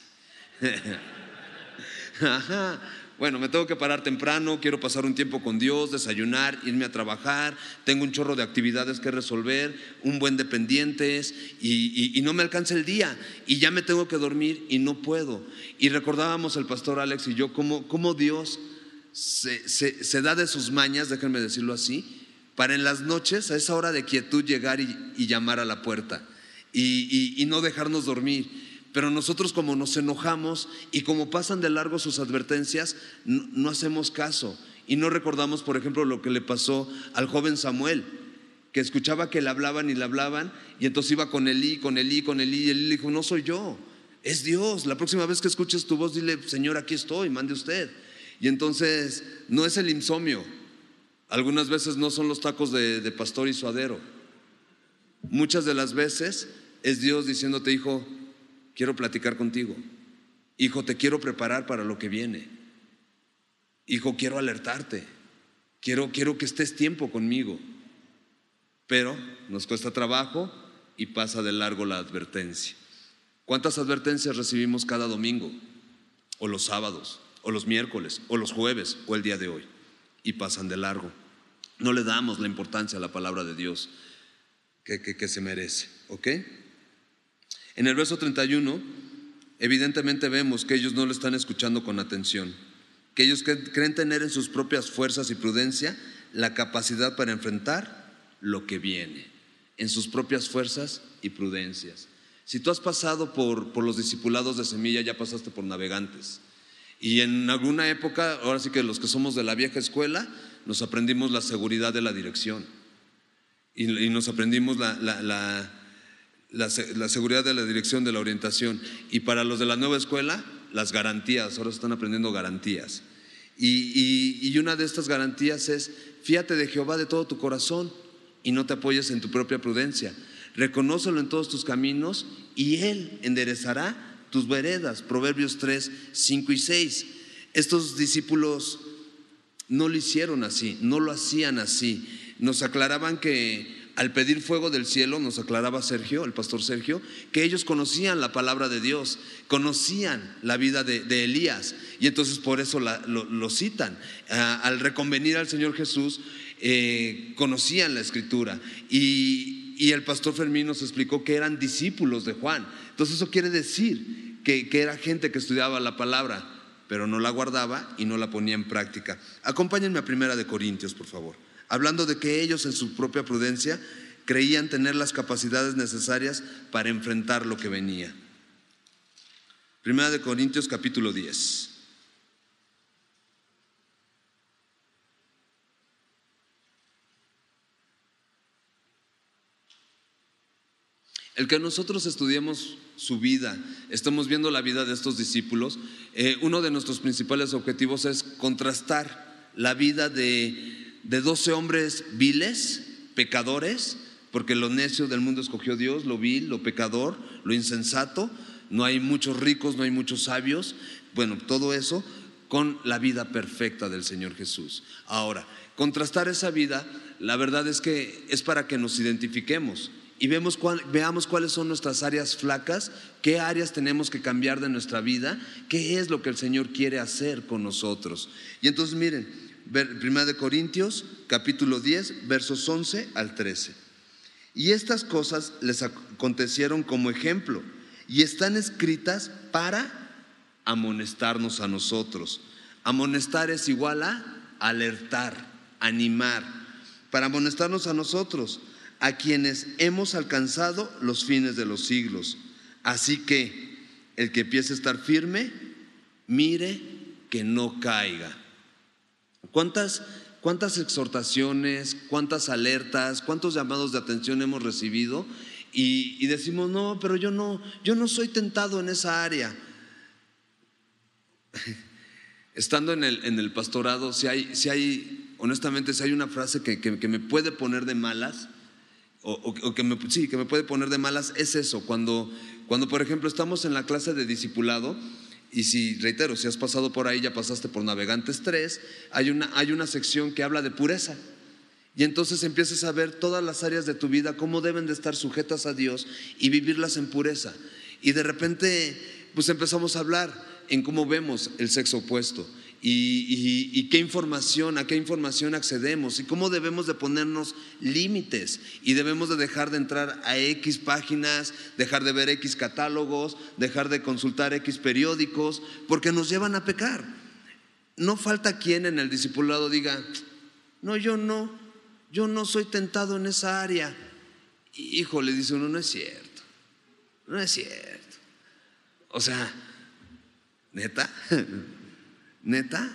[SPEAKER 1] Ajá. Bueno, me tengo que parar temprano, quiero pasar un tiempo con Dios, desayunar, irme a trabajar, tengo un chorro de actividades que resolver, un buen de pendientes y, y, y no me alcanza el día y ya me tengo que dormir y no puedo. Y recordábamos el pastor Alex y yo cómo, cómo Dios se, se, se da de sus mañas, déjenme decirlo así, para en las noches, a esa hora de quietud, llegar y, y llamar a la puerta y, y, y no dejarnos dormir. Pero nosotros, como nos enojamos y como pasan de largo sus advertencias, no, no hacemos caso y no recordamos, por ejemplo, lo que le pasó al joven Samuel, que escuchaba que le hablaban y le hablaban y entonces iba con Elí, con Elí, con Elí y Elí le dijo: no soy yo, es Dios. La próxima vez que escuches tu voz, dile: Señor, aquí estoy, mande usted. Y entonces no es el insomnio. Algunas veces no son los tacos de, de pastor y suadero. Muchas de las veces es Dios diciéndote: hijo, quiero platicar contigo. Hijo, te quiero preparar para lo que viene. Hijo, quiero alertarte. Quiero, quiero que estés tiempo conmigo. Pero nos cuesta trabajo y pasa de largo la advertencia. ¿Cuántas advertencias recibimos cada domingo? O los sábados, o los miércoles, o los jueves, o el día de hoy. Y pasan de largo. No le damos la importancia a la palabra de Dios que, que, que se merece. ¿Ok? En el verso treinta y uno, evidentemente vemos que ellos no lo están escuchando con atención, que ellos creen tener en sus propias fuerzas y prudencia la capacidad para enfrentar lo que viene, en sus propias fuerzas y prudencias. Si tú has pasado por, por los discipulados de Semilla, ya pasaste por Navegantes. Y en alguna época, ahora sí que los que somos de la vieja escuela, nos aprendimos la seguridad de la dirección y, y nos aprendimos la, la, la, la, la seguridad de la dirección, de la orientación. Y para los de la nueva escuela, las garantías. Ahora se están aprendiendo garantías. Y, y, y una de estas garantías es: fíate de Jehová de todo tu corazón y no te apoyes en tu propia prudencia. Reconócelo en todos tus caminos y Él enderezará tus veredas. Proverbios tres, cinco y seis. Estos discípulos no lo hicieron así, no lo hacían así. nos aclaraban que al pedir fuego del cielo, nos aclaraba Sergio, el pastor Sergio, que ellos conocían la palabra de Dios, conocían la vida de, de Elías, y entonces por eso la, lo, lo citan. Ah, al reconvenir al Señor Jesús, eh, conocían la escritura, y, y el pastor Fermín nos explicó que eran discípulos de Juan. Entonces eso quiere decir que, que era gente que estudiaba la palabra, pero no la guardaba y no la ponía en práctica. Acompáñenme a Primera de Corintios, por favor. Hablando de que ellos en su propia prudencia creían tener las capacidades necesarias para enfrentar lo que venía. Primera de Corintios capítulo diez. El que nosotros estudiemos su vida, estamos viendo la vida de estos discípulos, eh, uno de nuestros principales objetivos es contrastar la vida de de doce hombres viles, pecadores, porque lo necio del mundo escogió Dios, lo vil, lo pecador, lo insensato. No hay muchos ricos, no hay muchos sabios. Bueno, todo eso con la vida perfecta del Señor Jesús. Ahora, contrastar esa vida, la verdad es que es para que nos identifiquemos y vemos cuál, veamos cuáles son nuestras áreas flacas, qué áreas tenemos que cambiar de nuestra vida, qué es lo que el Señor quiere hacer con nosotros. Y entonces miren, Primera de Corintios capítulo diez, versos once al trece. Y estas cosas les acontecieron como ejemplo y están escritas para amonestarnos a nosotros. Amonestar es igual a alertar, animar, para amonestarnos a nosotros, a quienes hemos alcanzado los fines de los siglos. Así que el que empiece a estar firme, mire que no caiga. ¿Cuántas, cuántas exhortaciones, cuántas alertas, cuántos llamados de atención hemos recibido? Y, y decimos, no, pero yo no, yo no soy tentado en esa área. Estando en el, en el pastorado, si hay, si hay, honestamente, si hay una frase que, que, que me puede poner de malas, o, o, o que me, sí, que me puede poner de malas, es eso. Cuando, cuando, por ejemplo, estamos en la clase de discipulado, y si, reitero, si has pasado por ahí, ya pasaste por Navegantes tres, hay una, hay una sección que habla de pureza. Y entonces empiezas a ver todas las áreas de tu vida, cómo deben de estar sujetas a Dios y vivirlas en pureza. Y de repente, pues empezamos a hablar en cómo vemos el sexo opuesto y, y, y qué información, a qué información accedemos y cómo debemos de ponernos límites y debemos de dejar de entrar a X páginas, dejar de ver X catálogos, dejar de consultar X periódicos, porque nos llevan a pecar. No falta quien en el discipulado diga, no, yo no, yo no soy tentado en esa área. Hijo, le dice uno, no es cierto, no es cierto. O sea, ¿neta? ¿Neta?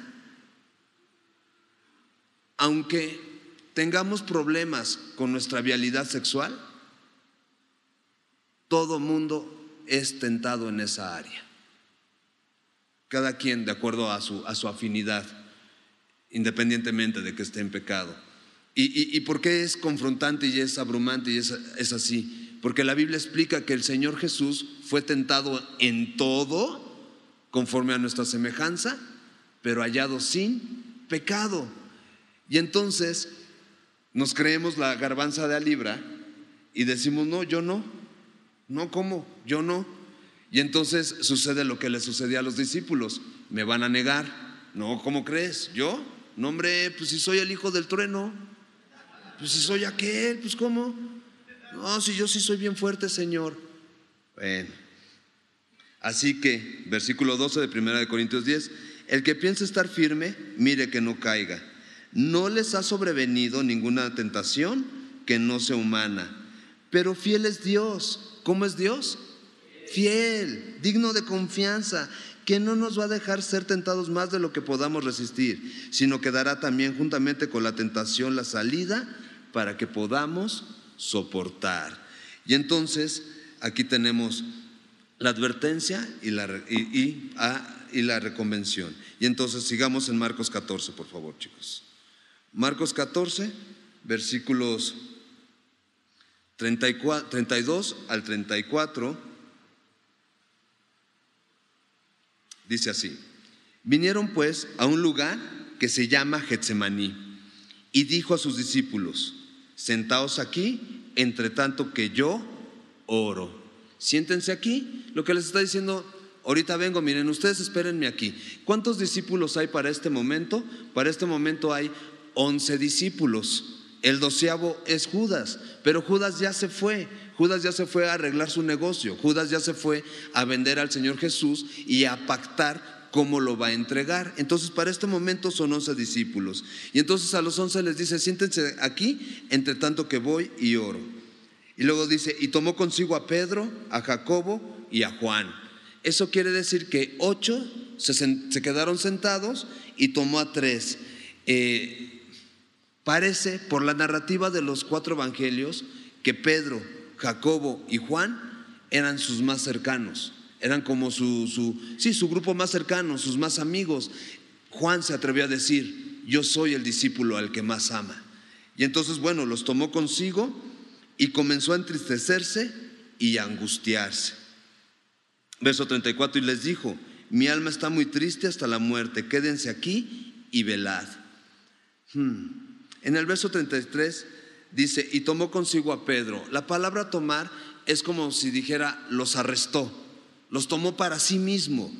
[SPEAKER 1] Aunque tengamos problemas con nuestra vialidad sexual, todo mundo es tentado en esa área. Cada quien de acuerdo a su, a su afinidad, independientemente de que esté en pecado. ¿Y, y, y por qué es confrontante y es abrumante y es, es así? Porque la Biblia explica que el Señor Jesús fue tentado en todo conforme a nuestra semejanza, pero hallado sin pecado. Y entonces nos creemos la garbanza de a libra y decimos, no, yo no, no, ¿cómo? Yo no. Y entonces sucede lo que le sucedía a los discípulos, me van a negar. No, ¿cómo crees? ¿Yo? No, hombre, pues si soy el hijo del trueno, pues si soy aquel, pues ¿cómo? No, si yo sí soy bien fuerte, Señor. Bueno, así que, versículo doce de Primera de Corintios diez, el que piense estar firme, mire que no caiga. No les ha sobrevenido ninguna tentación que no sea humana, pero fiel es Dios. ¿Cómo es Dios? Fiel, digno de confianza, que no nos va a dejar ser tentados más de lo que podamos resistir, sino que dará también juntamente con la tentación la salida para que podamos soportar. Y entonces aquí tenemos la advertencia y la, y, y, a, y la reconvención. Y entonces sigamos en Marcos catorce, por favor, chicos. Marcos catorce, versículos treinta y cuatro, treinta y dos al treinta y cuatro. Dice así: vinieron pues a un lugar que se llama Getsemaní, y dijo a sus discípulos: sentaos aquí, entre tanto que yo oro. Siéntense aquí. Lo que les está diciendo: ahorita vengo, miren, ustedes espérenme aquí. ¿Cuántos discípulos hay para este momento? Para este momento hay once discípulos. El doceavo es Judas, pero Judas ya se fue. Judas ya se fue a arreglar su negocio. Judas ya se fue a vender al Señor Jesús y a pactar cómo lo va a entregar. Entonces para este momento son once discípulos. Y entonces a los once les dice: siéntense aquí, entre tanto que voy y oro. Y luego dice: y tomó consigo a Pedro, a Jacobo y a Juan. Eso quiere decir que ocho se, se quedaron sentados y tomó a tres. Eh, parece, por la narrativa de los cuatro evangelios, que Pedro, Jacobo y Juan eran sus más cercanos. Eran como su, su, sí, su grupo más cercano, sus más amigos. Juan se atrevió a decir: yo soy el discípulo al que más ama. Y entonces, bueno, los tomó consigo y comenzó a entristecerse y a angustiarse. Verso treinta y cuatro: y les dijo: mi alma está muy triste hasta la muerte, quédense aquí y velad. Hmm. En el verso treinta y tres dice: y tomó consigo a Pedro. La palabra tomar es como si dijera: los arrestó, los tomó para sí mismo.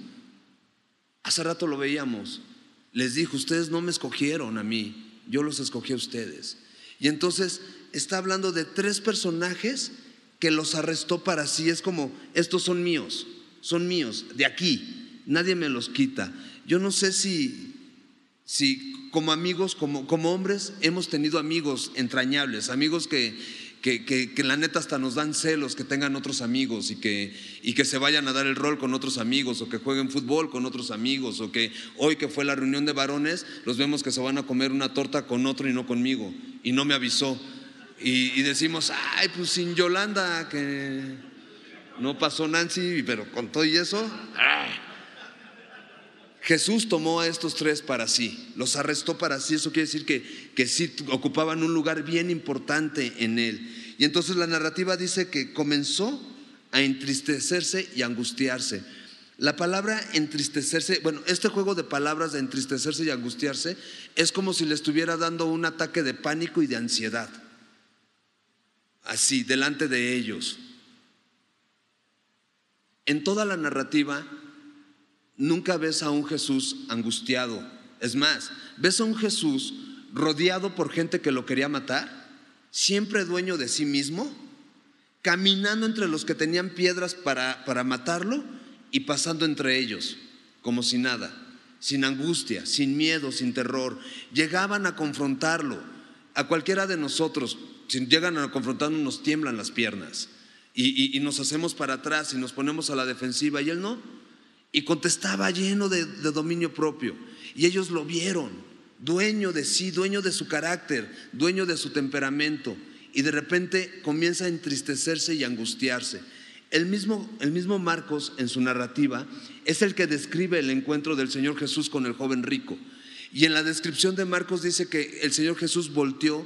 [SPEAKER 1] Hace rato lo veíamos. Les dijo: ustedes no me escogieron a mí, yo los escogí a ustedes. Y entonces está hablando de tres personajes que los arrestó para sí. Es como: estos son míos, son míos, de aquí, nadie me los quita. Yo no sé si, si como amigos, como, como hombres, hemos tenido amigos entrañables, amigos que, que, que, que la neta hasta nos dan celos que tengan otros amigos y que, y que se vayan a dar el rol con otros amigos, o que jueguen fútbol con otros amigos, o que hoy que fue la reunión de varones, los vemos que se van a comer una torta con otro y no conmigo, y no me avisó. Y, y decimos: ay, pues sin Yolanda, que no pasó Nancy, pero con todo y eso. ¡ay! Jesús tomó a estos tres para sí, los arrestó para sí. Eso quiere decir que, que sí ocupaban un lugar bien importante en él. Y entonces la narrativa dice que comenzó a entristecerse y angustiarse. La palabra entristecerse, bueno, este juego de palabras de entristecerse y angustiarse es como si le estuviera dando un ataque de pánico y de ansiedad, así, delante de ellos. En toda la narrativa nunca ves a un Jesús angustiado. Es más, ves a un Jesús rodeado por gente que lo quería matar, siempre dueño de sí mismo, caminando entre los que tenían piedras para, para matarlo y pasando entre ellos como si nada, sin angustia, sin miedo, sin terror. Llegaban a confrontarlo. A cualquiera de nosotros, si llegan a confrontarnos, nos tiemblan las piernas y, y, y nos hacemos para atrás y nos ponemos a la defensiva, y él no. Y contestaba lleno de, de dominio propio. Y ellos lo vieron, dueño de sí, dueño de su carácter, dueño de su temperamento. Y de repente comienza a entristecerse y angustiarse. El mismo, el mismo Marcos, en su narrativa, es el que describe el encuentro del Señor Jesús con el joven rico. Y en la descripción de Marcos dice que el Señor Jesús volteó,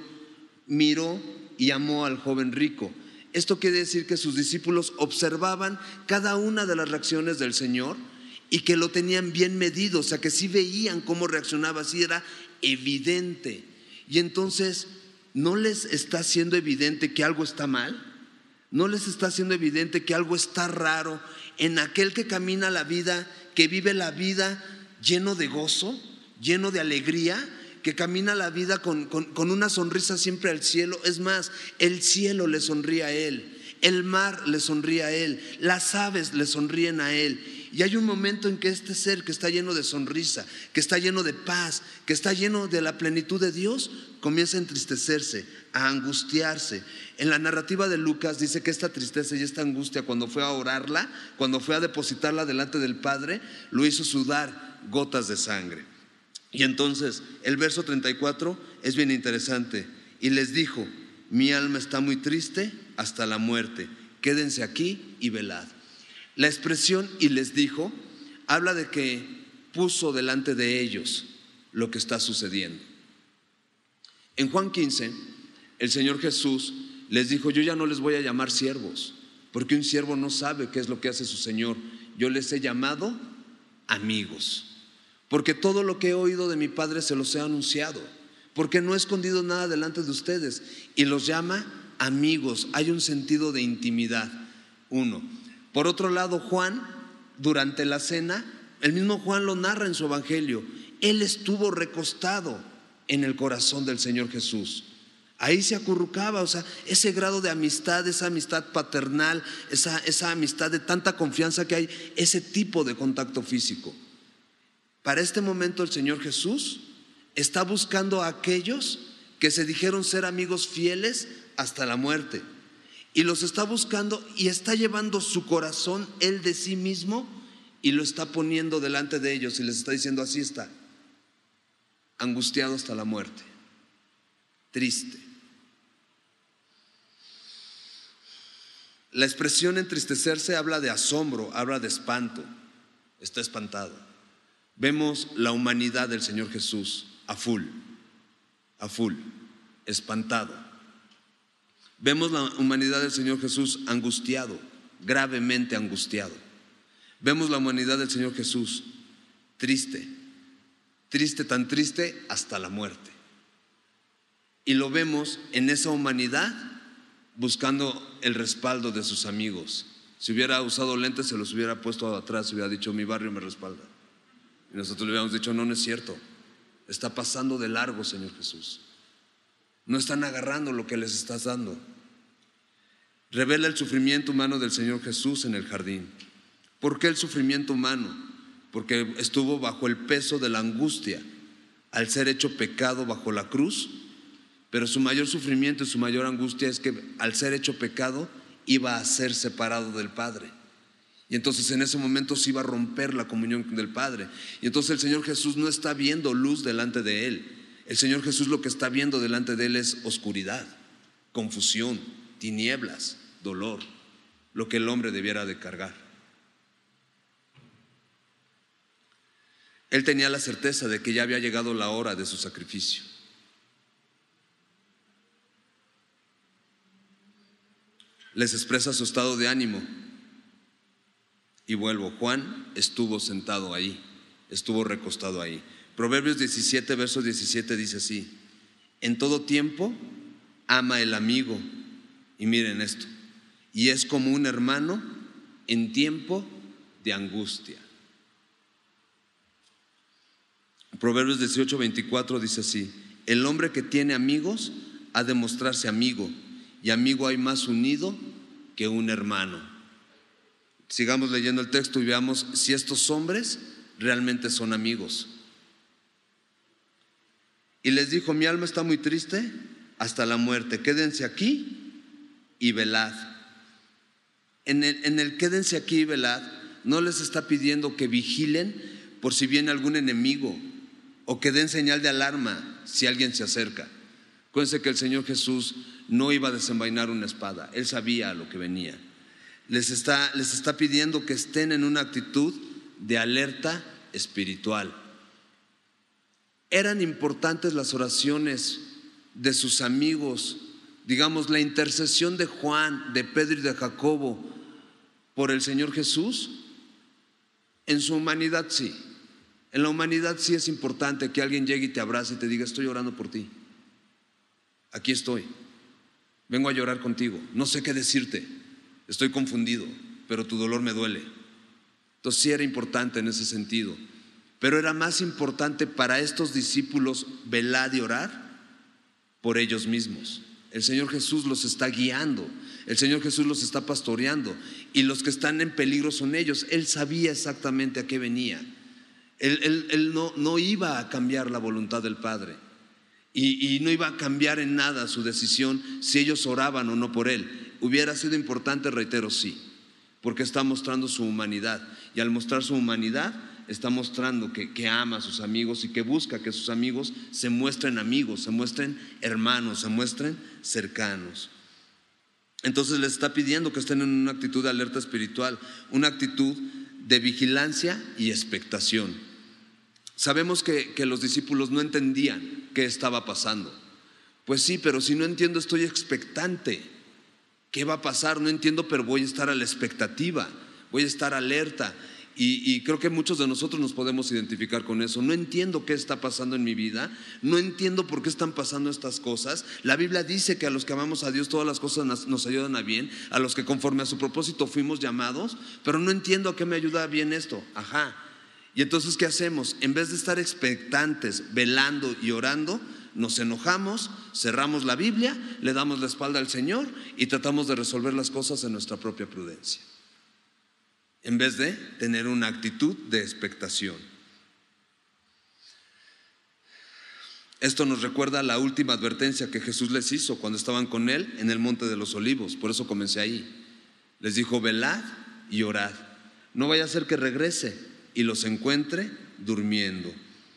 [SPEAKER 1] miró y amó al joven rico. Esto quiere decir que sus discípulos observaban cada una de las reacciones del Señor y que lo tenían bien medido, o sea que sí veían cómo reaccionaba, sí era evidente. Y entonces, ¿no les está siendo evidente que algo está mal? ¿No les está siendo evidente que algo está raro en aquel que camina la vida, que vive la vida lleno de gozo, lleno de alegría, que camina la vida con, con, con una sonrisa siempre al cielo? Es más, el cielo le sonríe a él, el mar le sonríe a él, las aves le sonríen a él. Y hay un momento en que este ser que está lleno de sonrisa, que está lleno de paz, que está lleno de la plenitud de Dios, comienza a entristecerse, a angustiarse. En la narrativa de Lucas dice que esta tristeza y esta angustia, cuando fue a orarla, cuando fue a depositarla delante del Padre, lo hizo sudar gotas de sangre. Y entonces el verso treinta y cuatro es bien interesante. Y les dijo: mi alma está muy triste hasta la muerte, quédense aquí y velad. La expresión "y les dijo" habla de que puso delante de ellos lo que está sucediendo. En Juan quince, el Señor Jesús les dijo: yo ya no les voy a llamar siervos, porque un siervo no sabe qué es lo que hace su Señor. Yo les he llamado amigos, porque todo lo que he oído de mi Padre se los he anunciado. porque no he escondido nada delante de ustedes. Y los llama amigos. Hay un sentido de intimidad. Uno. Por otro lado, Juan, durante la cena, el mismo Juan lo narra en su evangelio. Él estuvo recostado en el corazón del Señor Jesús. Ahí se acurrucaba, o sea, ese grado de amistad, esa amistad paternal, esa, esa amistad de tanta confianza que hay, ese tipo de contacto físico. Para este momento el Señor Jesús está buscando a aquellos que se dijeron ser amigos fieles hasta la muerte. Y los está buscando y está llevando su corazón, él de sí mismo, y lo está poniendo delante de ellos y les está diciendo: así está, angustiado hasta la muerte, triste. La expresión entristecerse habla de asombro, habla de espanto, está espantado. Vemos la humanidad del Señor Jesús a full, a full, espantado. Vemos la humanidad del Señor Jesús angustiado, gravemente angustiado. Vemos la humanidad del Señor Jesús triste, triste, tan triste hasta la muerte. Y lo vemos en esa humanidad buscando el respaldo de sus amigos. Si hubiera usado lentes, se los hubiera puesto atrás, hubiera dicho: mi barrio me respalda. Y nosotros le hubiéramos dicho: no, no es cierto, está pasando de largo, Señor Jesús. No están agarrando lo que les estás dando. Revela el sufrimiento humano del Señor Jesús en el jardín. ¿Por qué el sufrimiento humano? Porque estuvo bajo el peso de la angustia al ser hecho pecado bajo la cruz. Pero su mayor sufrimiento y su mayor angustia es que al ser hecho pecado iba a ser separado del Padre. Y entonces en ese momento se iba a romper la comunión del Padre. Y entonces el Señor Jesús no está viendo luz delante de él. El Señor Jesús lo que está viendo delante de él es oscuridad, confusión, tinieblas, dolor, lo que el hombre debiera de cargar. Él tenía la certeza de que ya había llegado la hora de su sacrificio. Les expresa su estado de ánimo. Y vuelvo, Juan estuvo sentado ahí, estuvo recostado ahí. Proverbios diecisiete, verso diecisiete dice así: en todo tiempo ama el amigo. Y miren esto: y es como un hermano en tiempo de angustia. Proverbios dieciocho, veinticuatro dice así: el hombre que tiene amigos ha de mostrarse amigo, y amigo hay más unido que un hermano. Sigamos leyendo el texto y veamos si estos hombres realmente son amigos. Y les dijo: mi alma está muy triste hasta la muerte, quédense aquí y velad. En el, en el quédense aquí y velad no les está pidiendo que vigilen por si viene algún enemigo, o que den señal de alarma si alguien se acerca. Acuérdense que el Señor Jesús no iba a desenvainar una espada, él sabía a lo que venía. Les está, les está pidiendo que estén en una actitud de alerta espiritual. Eran importantes las oraciones de sus amigos, digamos la intercesión de Juan, de Pedro y de Jacobo por el Señor Jesús. En su humanidad sí, en la humanidad sí es importante que alguien llegue y te abrace y te diga: estoy orando por ti, aquí estoy, vengo a llorar contigo, no sé qué decirte, estoy confundido, pero tu dolor me duele. Entonces sí era importante en ese sentido, pero era más importante para estos discípulos velar y orar por ellos mismos. El Señor Jesús los está guiando, el Señor Jesús los está pastoreando, y los que están en peligro son ellos. Él sabía exactamente a qué venía. Él, él, él no, no iba a cambiar la voluntad del Padre, y, y no iba a cambiar en nada su decisión si ellos oraban o no por él. Hubiera sido importante, reitero, sí, porque está mostrando su humanidad, y al mostrar su humanidad está mostrando que, que ama a sus amigos y que busca que sus amigos se muestren amigos, se muestren hermanos, se muestren cercanos. Entonces les está pidiendo que estén en una actitud de alerta espiritual, una actitud de vigilancia y expectación. Sabemos que, que los discípulos no entendían qué estaba pasando. Pues sí, pero si no entiendo, estoy expectante. ¿Qué va a pasar? No entiendo, pero voy a estar a la expectativa, voy a estar alerta. Y, y creo que muchos de nosotros nos podemos identificar con eso. No entiendo qué está pasando en mi vida, no entiendo por qué están pasando estas cosas. La Biblia dice que a los que amamos a Dios todas las cosas nos, nos ayudan a bien, a los que conforme a su propósito fuimos llamados, pero no entiendo a qué me ayuda bien esto. Ajá. Y entonces, ¿qué hacemos? En vez de estar expectantes, velando y orando, nos enojamos, cerramos la Biblia, le damos la espalda al Señor y tratamos de resolver las cosas en nuestra propia prudencia, en vez de tener una actitud de expectación. Esto nos recuerda la última advertencia que Jesús les hizo cuando estaban con Él en el Monte de los Olivos. Por eso comencé ahí. Les dijo: velad y orad, no vaya a ser que regrese y los encuentre durmiendo.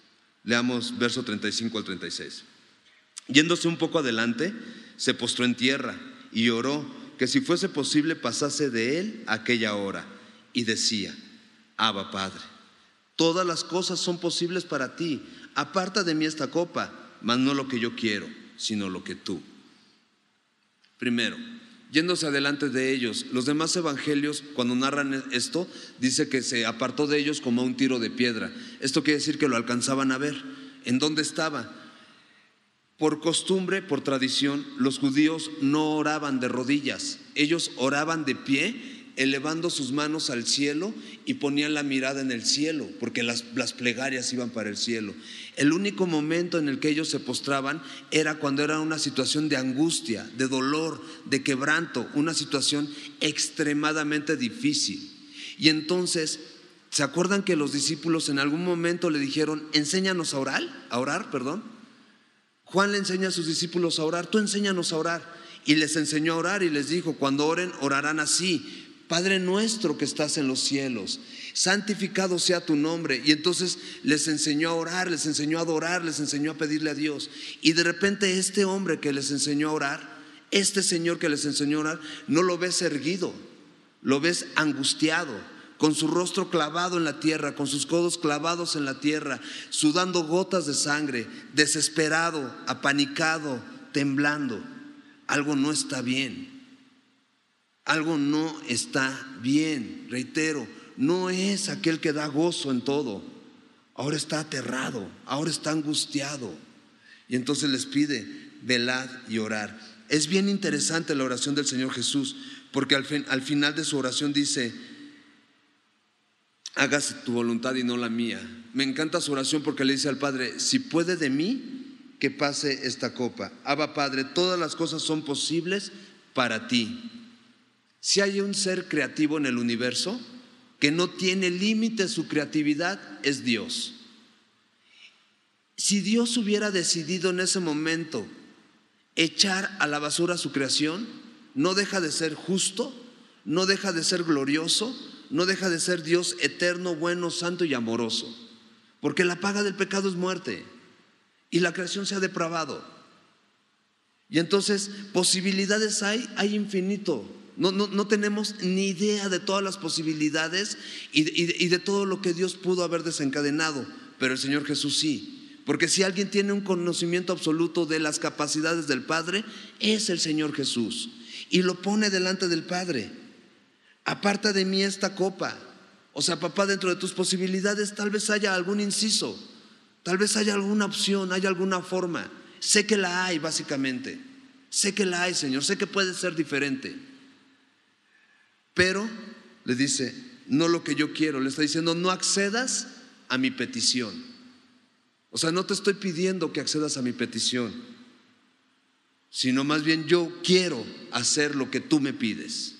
[SPEAKER 1] Leamos verso treinta y cinco al treinta y seis. Yéndose un poco adelante, se postró en tierra y oró que si fuese posible pasase de él aquella hora. Y decía: Abba, Padre, todas las cosas son posibles para ti. Aparta de mí esta copa, mas no lo que yo quiero, sino lo que tú. Primero, yéndose adelante de ellos. Los demás evangelios, cuando narran esto, dice que se apartó de ellos como a un tiro de piedra. Esto quiere decir que lo alcanzaban a ver. ¿En dónde estaba? Por costumbre, por tradición, los judíos no oraban de rodillas. Ellos oraban de pie, elevando sus manos al cielo y ponían la mirada en el cielo, porque las, las plegarias iban para el cielo. El único momento en el que ellos se postraban era cuando era una situación de angustia, de dolor, de quebranto, una situación extremadamente difícil. Y entonces, ¿se acuerdan que los discípulos en algún momento le dijeron: enséñanos a orar? A orar, perdón. Juan le enseña a sus discípulos a orar: tú enséñanos a orar. Y les enseñó a orar y les dijo: cuando oren, orarán así: Padre nuestro que estás en los cielos, santificado sea tu nombre. Y entonces les enseñó a orar, les enseñó a adorar, les enseñó a pedirle a Dios. Y de repente este hombre que les enseñó a orar, este Señor que les enseñó a orar, no lo ves erguido, lo ves angustiado, con su rostro clavado en la tierra, con sus codos clavados en la tierra, sudando gotas de sangre, desesperado, apanicado, temblando. Algo no está bien. Algo no está bien. Reitero, no es aquel que da gozo en todo. Ahora está aterrado, ahora está angustiado. Y entonces les pide: velad y orad. Es bien interesante la oración del Señor Jesús, porque al, fin, al final de su oración dice: hágase tu voluntad y no la mía. Me encanta su oración porque le dice al Padre: si puede de mí, que pase esta copa. Abba, Padre, todas las cosas son posibles para ti. Si hay un ser creativo en el universo que no tiene límite su creatividad, es Dios. Si Dios hubiera decidido en ese momento echar a la basura su creación, no deja de ser justo, no deja de ser glorioso, no deja de ser Dios eterno, bueno, santo y amoroso. Porque la paga del pecado es muerte y la creación se ha depravado. Y entonces posibilidades hay, hay infinito. No, no, no tenemos ni idea de todas las posibilidades y de, y, de, y de todo lo que Dios pudo haber desencadenado, pero el Señor Jesús sí. Porque si alguien tiene un conocimiento absoluto de las capacidades del Padre, es el Señor Jesús. Y lo pone delante del Padre: aparta de mí esta copa. O sea, papá, dentro de tus posibilidades tal vez haya algún inciso, tal vez haya alguna opción, haya alguna forma. Sé que la hay, básicamente. Sé que la hay, Señor, sé que puede ser diferente. Pero le dice: no lo que yo quiero. Le está diciendo: no accedas a mi petición. O sea, no te estoy pidiendo que accedas a mi petición, sino más bien yo quiero hacer lo que tú me pides.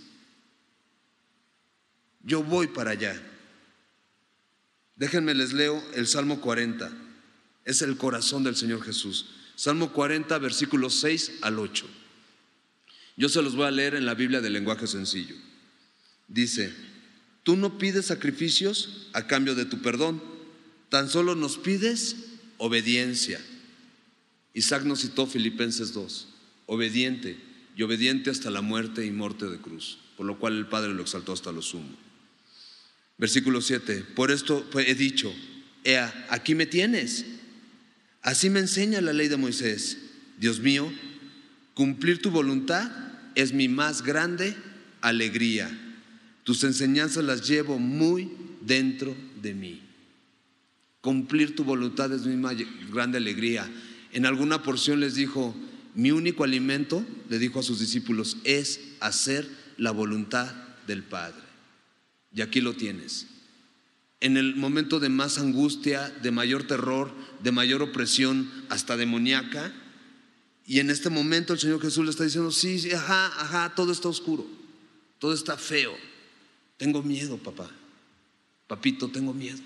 [SPEAKER 1] Yo voy para allá. Déjenme les leo el Salmo cuarenta. Es el corazón del Señor Jesús. Salmo cuarenta, versículos seis al ocho. Yo se los voy a leer en la Biblia del lenguaje sencillo. Dice: tú no pides sacrificios a cambio de tu perdón, tan solo nos pides obediencia. Isaac nos citó Filipenses dos: obediente y obediente hasta la muerte y muerte de cruz, por lo cual el Padre lo exaltó hasta lo sumo. Versículo siete: por esto he dicho, ea, aquí me tienes. Así me enseña la ley de Moisés. Dios mío, cumplir tu voluntad es mi más grande alegría. Tus enseñanzas las llevo muy dentro de mí. Cumplir tu voluntad es mi más grande alegría. En alguna porción les dijo: mi único alimento, le dijo a sus discípulos, es hacer la voluntad del Padre. Y aquí lo tienes. En el momento de más angustia, de mayor terror, de mayor opresión, hasta demoníaca, y en este momento el Señor Jesús le está diciendo: sí, sí, ajá, ajá, todo está oscuro, todo está feo, tengo miedo, papá, papito, tengo miedo.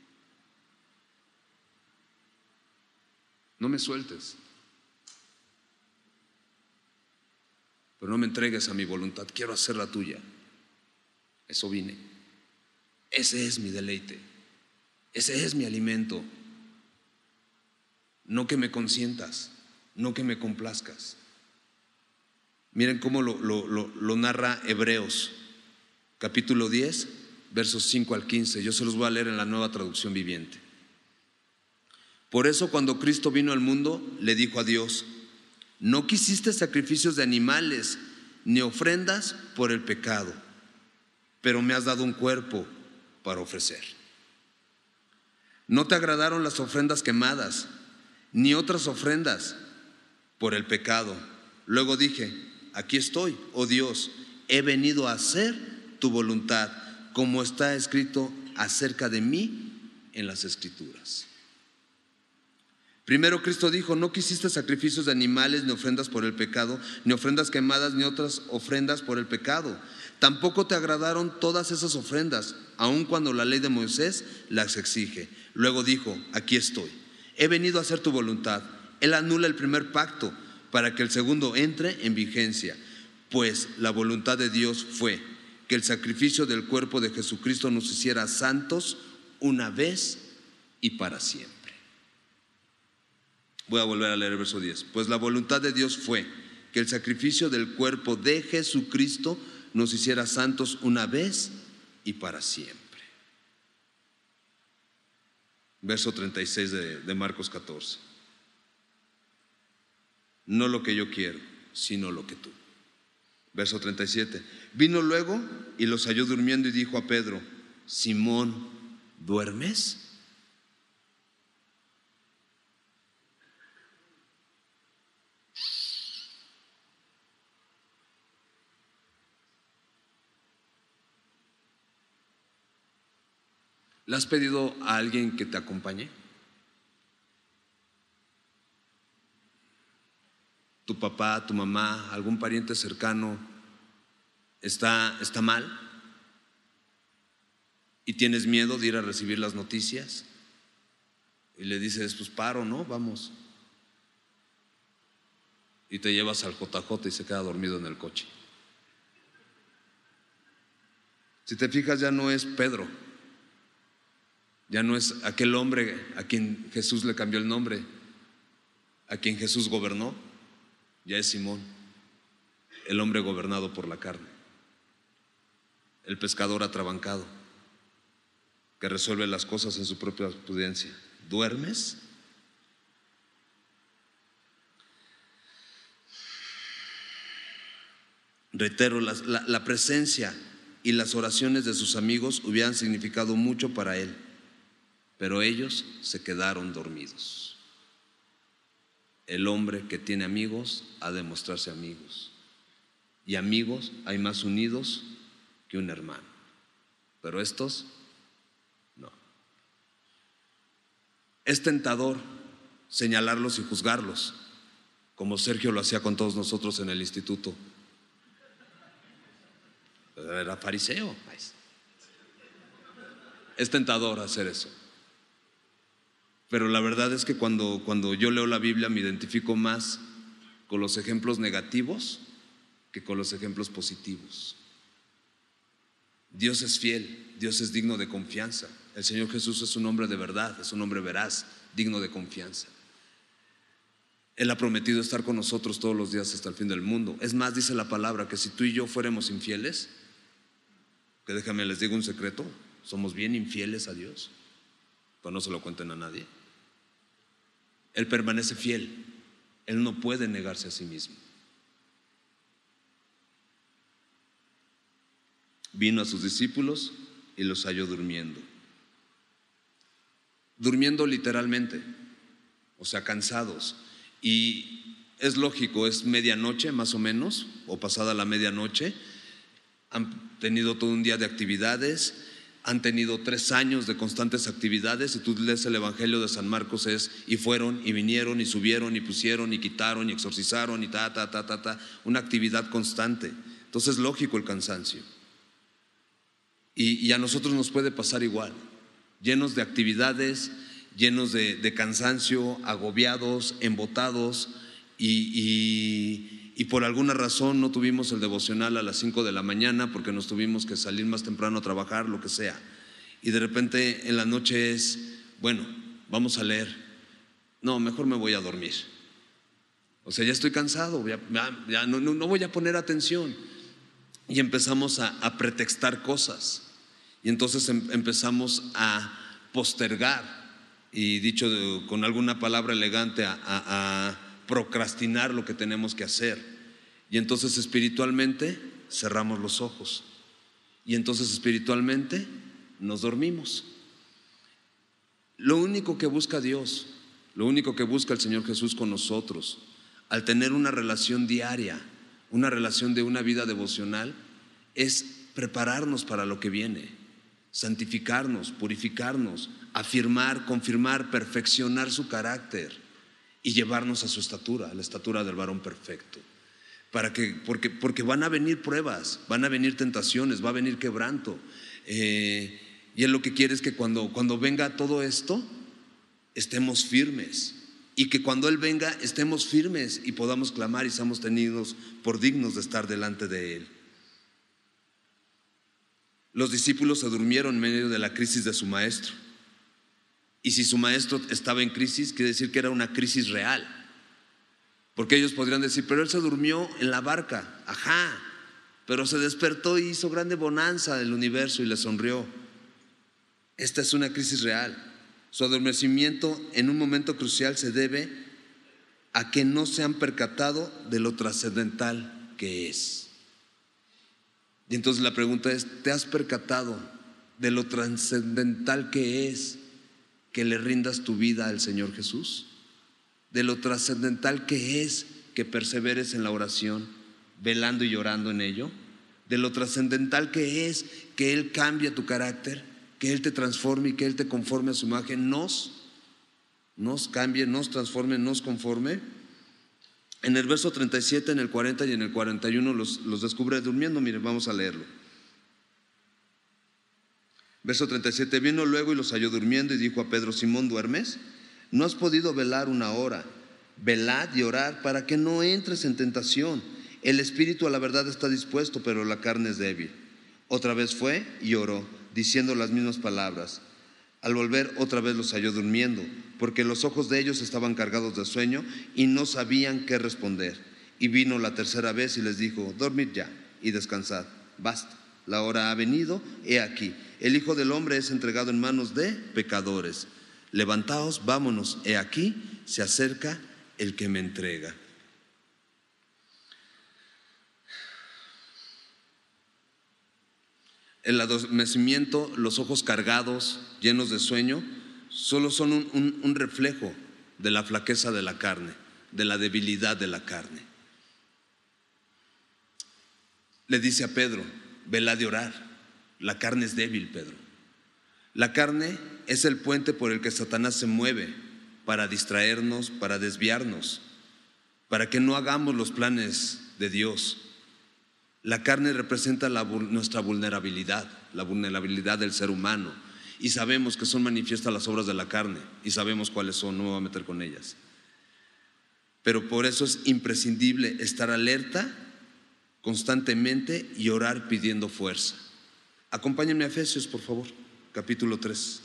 [SPEAKER 1] No me sueltes, pero no me entregues a mi voluntad, quiero hacer la tuya. Eso vine. Ese es mi deleite, ese es mi alimento. No que me consientas, no que me complazcas. Miren cómo lo, lo, lo, lo narra Hebreos, capítulo diez, versos cinco al quince. Yo se los voy a leer en la Nueva Traducción Viviente. Por eso, cuando Cristo vino al mundo, le dijo a Dios: no quisiste sacrificios de animales ni ofrendas por el pecado, pero me has dado un cuerpo para ofrecer. No te agradaron las ofrendas quemadas, ni otras ofrendas por el pecado. Luego dije: aquí estoy, oh Dios, he venido a hacer tu voluntad, como está escrito acerca de mí en las Escrituras. Primero Cristo dijo: no quisiste sacrificios de animales, ni ofrendas por el pecado, ni ofrendas quemadas, ni otras ofrendas por el pecado. Tampoco te agradaron todas esas ofrendas, aun cuando la ley de Moisés las exige. Luego dijo: aquí estoy, he venido a hacer tu voluntad. Él anula el primer pacto para que el segundo entre en vigencia, pues la voluntad de Dios fue que el sacrificio del cuerpo de Jesucristo nos hiciera santos una vez y para siempre. Voy a volver a leer el verso diez. Pues la voluntad de Dios fue que el sacrificio del cuerpo de Jesucristo nos hiciera santos una vez y para siempre. Verso treinta y seis de, de Marcos catorce. No lo que yo quiero, sino lo que tú. Verso treinta y siete. Vino luego y los halló durmiendo y dijo a Pedro: Simón, ¿duermes? ¿Le has pedido a alguien que te acompañe? ¿Tu papá, tu mamá, algún pariente cercano está, está mal? ¿Y tienes miedo de ir a recibir las noticias? Y le dices: pues paro, ¿no? Vamos. Y te llevas al J J y se queda dormido en el coche. Si te fijas, ya no es Pedro. Ya no es aquel hombre a quien Jesús le cambió el nombre, a quien Jesús gobernó. Ya es Simón, el hombre gobernado por la carne, el pescador atrabancado, que resuelve las cosas en su propia prudencia. ¿Duermes? Reitero, la, la, la presencia y las oraciones de sus amigos hubieran significado mucho para él, pero ellos se quedaron dormidos. El hombre que tiene amigos ha de mostrarse amigos, y amigos hay más unidos que un hermano, pero estos no. Es tentador señalarlos y juzgarlos, como Sergio lo hacía con todos nosotros en el instituto. Era fariseo. Es tentador hacer eso. Pero la verdad es que cuando, cuando yo leo la Biblia me identifico más con los ejemplos negativos que con los ejemplos positivos. Dios es fiel, Dios es digno de confianza. El Señor Jesús es un hombre de verdad, es un hombre veraz, digno de confianza. Él ha prometido estar con nosotros todos los días hasta el fin del mundo. Es más, dice la palabra que si tú y yo fuéramos infieles, que déjame les digo un secreto, somos bien infieles a Dios, pero no se lo cuenten a nadie. Él permanece fiel, Él no puede negarse a sí mismo. Vino a sus discípulos y los halló durmiendo. durmiendo literalmente, o sea, cansados. Y es lógico, es medianoche más o menos, o pasada la medianoche, han tenido todo un día de actividades, han tenido tres años de constantes actividades. Si tú lees el Evangelio de San Marcos es y fueron y vinieron y subieron y pusieron y quitaron y exorcizaron y ta, ta, ta, ta, ta, una actividad constante. Entonces es lógico el cansancio. Y, y a nosotros nos puede pasar igual, llenos de actividades, llenos de, de cansancio, agobiados, embotados y, y, y por alguna razón no tuvimos el devocional a las cinco de la mañana porque nos tuvimos que salir más temprano a trabajar, lo que sea. Y de repente en la noche es, bueno, vamos a leer. No, mejor me voy a dormir. O sea, ya estoy cansado, ya, ya, ya no, no, no voy a poner atención. Y empezamos a, a pretextar cosas. Y entonces em, empezamos a postergar. Y dicho de, con alguna palabra elegante, a, a, a procrastinar lo que tenemos que hacer. Y entonces espiritualmente cerramos los ojos. Y entonces espiritualmente nos dormimos. Lo único que busca Dios, lo único que busca el Señor Jesús con nosotros, al tener una relación diaria, una relación de una vida devocional, es prepararnos para lo que viene, santificarnos, purificarnos, afirmar, confirmar, perfeccionar su carácter y llevarnos a su estatura, a la estatura del varón perfecto. Para que, porque, porque van a venir pruebas, van a venir tentaciones, va a venir quebranto. Eh, y Él lo que quiere es que cuando, cuando venga todo esto, estemos firmes. Y que cuando Él venga, estemos firmes y podamos clamar y seamos tenidos por dignos de estar delante de Él. Los discípulos se durmieron en medio de la crisis de su maestro. Y si su maestro estaba en crisis, quiere decir que era una crisis real. Porque ellos podrían decir, pero él se durmió en la barca. Ajá, pero se despertó y hizo grande bonanza del universo y le sonrió. Esta es una crisis real. Su adormecimiento en un momento crucial se debe a que no se han percatado de lo trascendental que es. Y entonces la pregunta es, ¿te has percatado de lo trascendental que es que le rindas tu vida al Señor Jesús? De lo trascendental que es que perseveres en la oración, velando y llorando en ello. De lo trascendental que es que Él cambie tu carácter, que Él te transforme y que Él te conforme a su imagen. Nos, nos cambie, nos transforme, nos conforme. En el verso treinta y siete, en el cuarenta y en el cuarenta y uno los, los descubre durmiendo. Miren, vamos a leerlo. Verso treinta y siete, vino luego y los halló durmiendo y dijo a Pedro, Simón, ¿duermes? ¿No has podido velar una hora? Velad y orad para que no entres en tentación. El espíritu a la verdad está dispuesto, pero la carne es débil. Otra vez fue y oró, diciendo las mismas palabras. Al volver otra vez los halló durmiendo, porque los ojos de ellos estaban cargados de sueño y no sabían qué responder. Y vino la tercera vez y les dijo, dormid ya y descansad, basta, la hora ha venido, he aquí, el Hijo del Hombre es entregado en manos de pecadores. Levantaos, vámonos, he aquí, se acerca el que me entrega. El adormecimiento, los ojos cargados, llenos de sueño, solo son un, un, un reflejo de la flaqueza de la carne, de la debilidad de la carne. Le dice a Pedro, velad de orar. La carne es débil, Pedro. La carne es el puente por el que Satanás se mueve para distraernos, para desviarnos, para que no hagamos los planes de Dios. La carne representa la, nuestra vulnerabilidad, la vulnerabilidad del ser humano, y sabemos que son manifiestas las obras de la carne y sabemos cuáles son, no me voy a meter con ellas. Pero por eso es imprescindible estar alerta constantemente y orar pidiendo fuerza. Acompáñenme a Efesios, por favor, capítulo tres.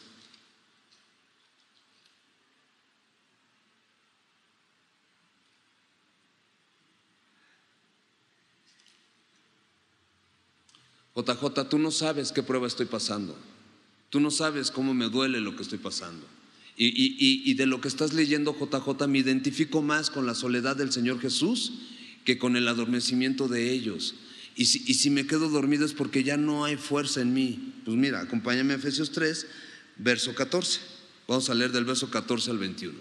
[SPEAKER 1] J J, tú no sabes qué prueba estoy pasando. Tú no sabes cómo me duele lo que estoy pasando. Y, y, y, y de lo que estás leyendo, J J, me identifico más con la soledad del Señor Jesús que con el adormecimiento de ellos. Y si, y si me quedo dormido es porque ya no hay fuerza en mí. Pues mira, acompáñame a Efesios tres, verso catorce. Vamos a leer del verso catorce al veintiuno.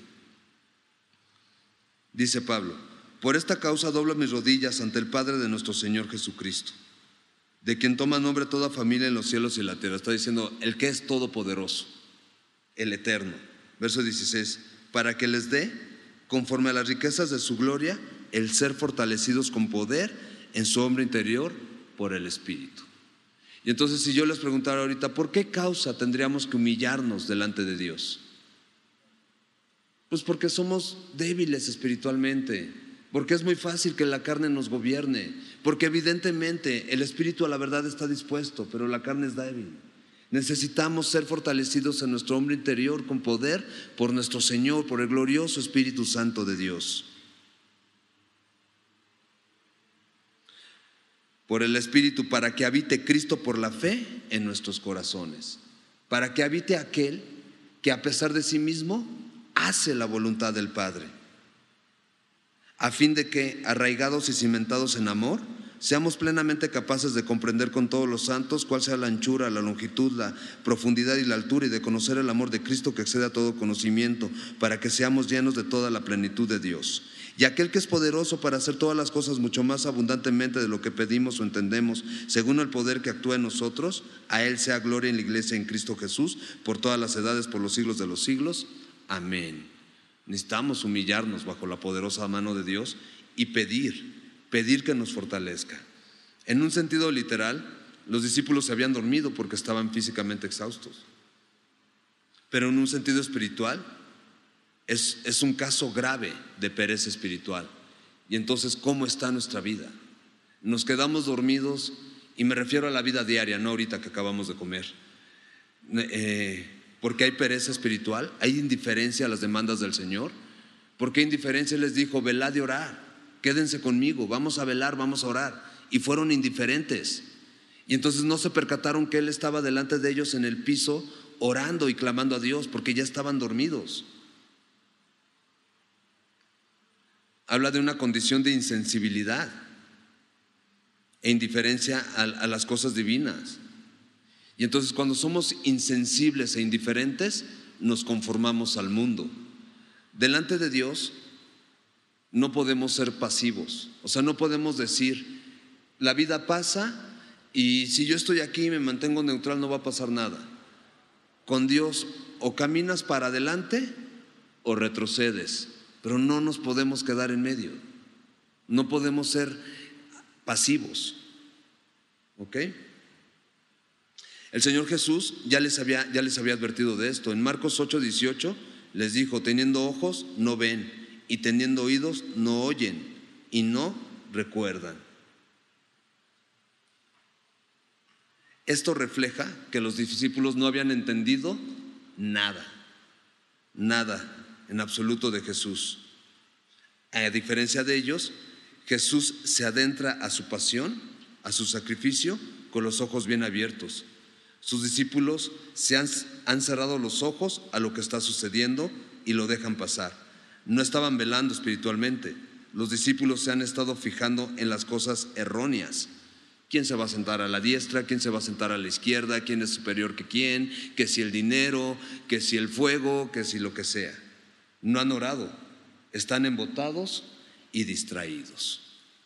[SPEAKER 1] Dice Pablo: por esta causa doblo mis rodillas ante el Padre de nuestro Señor Jesucristo, de quien toma nombre toda familia en los cielos y en la tierra. Está diciendo el que es todopoderoso, el eterno. Verso dieciséis: para que les dé, conforme a las riquezas de su gloria, el ser fortalecidos con poder en su hombre interior por el Espíritu. Y entonces, si yo les preguntara ahorita, ¿por qué causa tendríamos que humillarnos delante de Dios? Pues porque somos débiles espiritualmente, porque es muy fácil que la carne nos gobierne, porque evidentemente el espíritu a la verdad está dispuesto, pero la carne es débil. Necesitamos ser fortalecidos en nuestro hombre interior con poder por nuestro Señor, por el glorioso Espíritu Santo de Dios. Por el Espíritu, para que habite Cristo por la fe en nuestros corazones, para que habite aquel que a pesar de sí mismo hace la voluntad del Padre, a fin de que, arraigados y cimentados en amor, seamos plenamente capaces de comprender con todos los santos cuál sea la anchura, la longitud, la profundidad y la altura, y de conocer el amor de Cristo que excede a todo conocimiento, para que seamos llenos de toda la plenitud de Dios. Y aquel que es poderoso para hacer todas las cosas mucho más abundantemente de lo que pedimos o entendemos, según el poder que actúa en nosotros, a Él sea gloria en la iglesia en Cristo Jesús, por todas las edades, por los siglos de los siglos. Amén. Necesitamos humillarnos bajo la poderosa mano de Dios y pedir, pedir que nos fortalezca. En un sentido literal, los discípulos se habían dormido porque estaban físicamente exhaustos. Pero en un sentido espiritual, Es, es un caso grave de pereza espiritual. Y entonces, ¿cómo está nuestra vida? Nos quedamos dormidos, y me refiero a la vida diaria, no ahorita que acabamos de comer, eh, porque hay pereza espiritual, hay indiferencia a las demandas del Señor. Porque indiferencia les dijo: velad y orad, quédense conmigo, vamos a velar, vamos a orar. Y fueron indiferentes, y entonces no se percataron que Él estaba delante de ellos en el piso orando y clamando a Dios, porque ya estaban dormidos. Habla de una condición de insensibilidad e indiferencia a, a las cosas divinas. Y entonces, cuando somos insensibles e indiferentes, nos conformamos al mundo. Delante de Dios no podemos ser pasivos. O sea, no podemos decir: la vida pasa y si yo estoy aquí y me mantengo neutral, no va a pasar nada. Con Dios o caminas para adelante o retrocedes, pero no nos podemos quedar en medio. No podemos ser pasivos. ¿Ok? El Señor Jesús ya les había, ya les había advertido de esto. En Marcos ocho dieciocho les dijo: teniendo ojos no ven, y teniendo oídos no oyen, y no recuerdan. Esto refleja que los discípulos no habían entendido nada, nada en absoluto de Jesús. A diferencia de ellos, Jesús se adentra a su pasión, a su sacrificio, con los ojos bien abiertos. Sus discípulos se han, han cerrado los ojos a lo que está sucediendo y lo dejan pasar. No estaban velando espiritualmente. Los discípulos se han estado fijando en las cosas erróneas. ¿Quién se va a sentar a la diestra? ¿Quién se va a sentar a la izquierda? ¿Quién es superior que quién? Que si el dinero, que si el fuego, que si lo que sea. No han orado, están embotados y distraídos.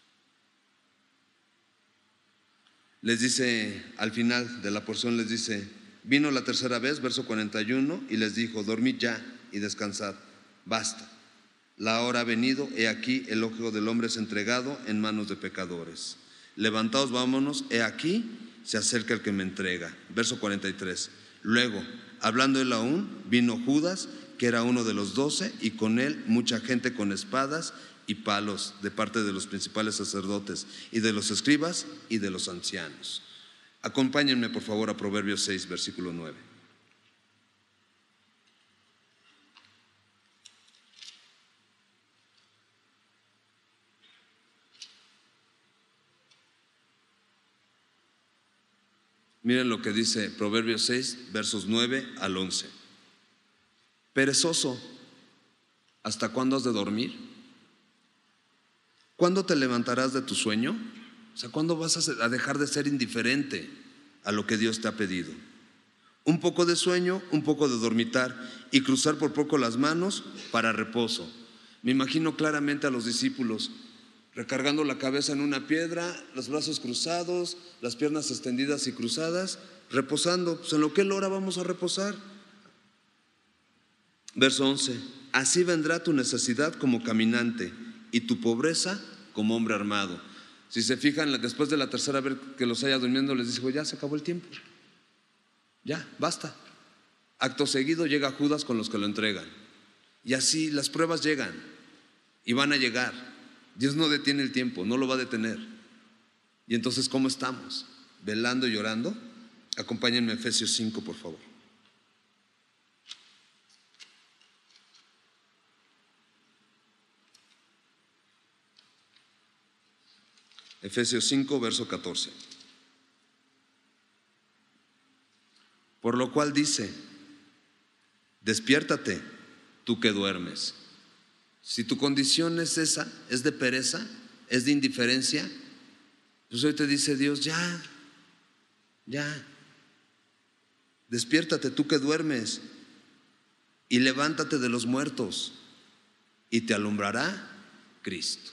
[SPEAKER 1] Les dice, al final de la porción les dice: vino la tercera vez, verso cuarenta y uno, y les dijo: dormid ya y descansad, basta. La hora ha venido, he aquí el Hijo del Hombre es entregado en manos de pecadores. Levantaos, vámonos, he aquí se acerca el que me entrega. Verso cuarenta y tres. Luego, hablando él aún, vino Judas, que era uno de los doce, y con él mucha gente con espadas y palos de parte de los principales sacerdotes y de los escribas y de los ancianos. Acompáñenme por favor a Proverbios seis, versículo nueve. Miren lo que dice Proverbios seis, versos nueve al once. Perezoso, ¿hasta cuándo has de dormir? ¿Cuándo te levantarás de tu sueño? O sea, ¿cuándo vas a dejar de ser indiferente a lo que Dios te ha pedido? Un poco de sueño, un poco de dormitar y cruzar por poco las manos para reposo. Me imagino claramente a los discípulos recargando la cabeza en una piedra, los brazos cruzados, las piernas extendidas y cruzadas, reposando. Pues en lo que él ora vamos a reposar. Verso once. Así vendrá tu necesidad como caminante y tu pobreza como hombre armado. Si se fijan, después de la tercera vez que los haya durmiendo, les dice: ya se acabó el tiempo, ya, basta. Acto seguido llega Judas con los que lo entregan. Y así las pruebas llegan y van a llegar. Dios no detiene el tiempo, no lo va a detener. Y entonces, ¿cómo estamos? ¿Velando y llorando? Acompáñenme a Efesios cinco, por favor. Efesios cinco, verso catorce. Por lo cual dice: despiértate, tú que duermes. Si tu condición es esa, es de pereza, es de indiferencia, pues hoy te dice Dios: ya, ya. Despiértate, tú que duermes, y levántate de los muertos, y te alumbrará Cristo.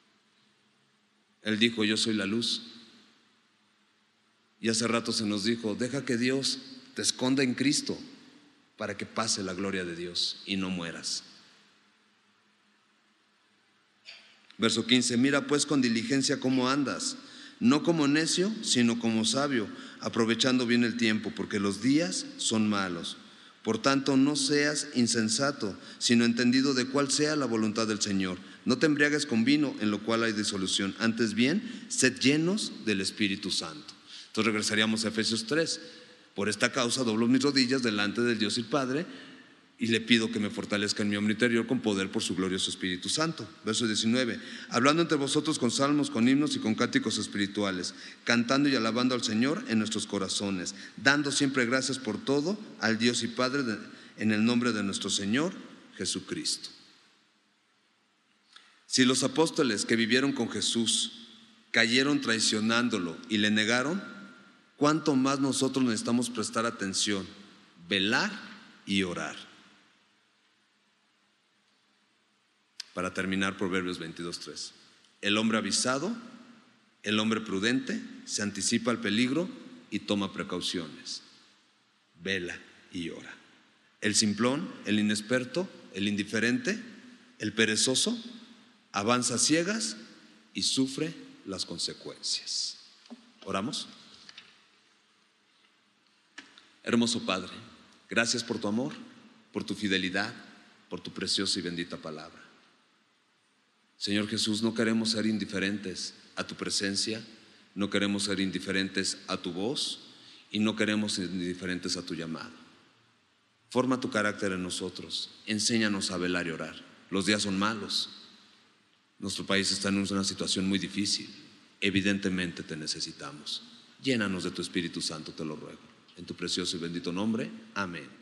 [SPEAKER 1] Él dijo: yo soy la luz. Y hace rato se nos dijo: deja que Dios te esconda en Cristo para que pase la gloria de Dios y no mueras. Verso quince. Mira pues con diligencia cómo andas, no como necio, sino como sabio, aprovechando bien el tiempo, porque los días son malos. Por tanto, no seas insensato, sino entendido de cuál sea la voluntad del Señor. No te embriagues con vino, en lo cual hay disolución. Antes bien, sed llenos del Espíritu Santo. Entonces regresaríamos a Efesios tres. Por esta causa doblo mis rodillas delante del Dios y Padre, y le pido que me fortalezca en mi hombre interior con poder por su glorioso Espíritu Santo. Verso diecinueve. Hablando entre vosotros con salmos, con himnos y con cánticos espirituales, cantando y alabando al Señor en nuestros corazones, dando siempre gracias por todo al Dios y Padre de, en el nombre de nuestro Señor Jesucristo. Si los apóstoles que vivieron con Jesús cayeron traicionándolo y le negaron, ¿cuánto más nosotros necesitamos prestar atención, velar y orar? Para terminar, Proverbios veintidós, tres. El hombre avisado, el hombre prudente, se anticipa al peligro y toma precauciones. Vela y ora. El simplón, el inexperto, el indiferente, el perezoso, avanza a ciegas y sufre las consecuencias. ¿Oramos? Hermoso Padre, gracias por tu amor, por tu fidelidad, por tu preciosa y bendita palabra. Señor Jesús, no queremos ser indiferentes a tu presencia, no queremos ser indiferentes a tu voz y no queremos ser indiferentes a tu llamado. Forma tu carácter en nosotros, enséñanos a velar y orar. Los días son malos, nuestro país está en una situación muy difícil, evidentemente te necesitamos. Llénanos de tu Espíritu Santo, te lo ruego. En tu precioso y bendito nombre, amén.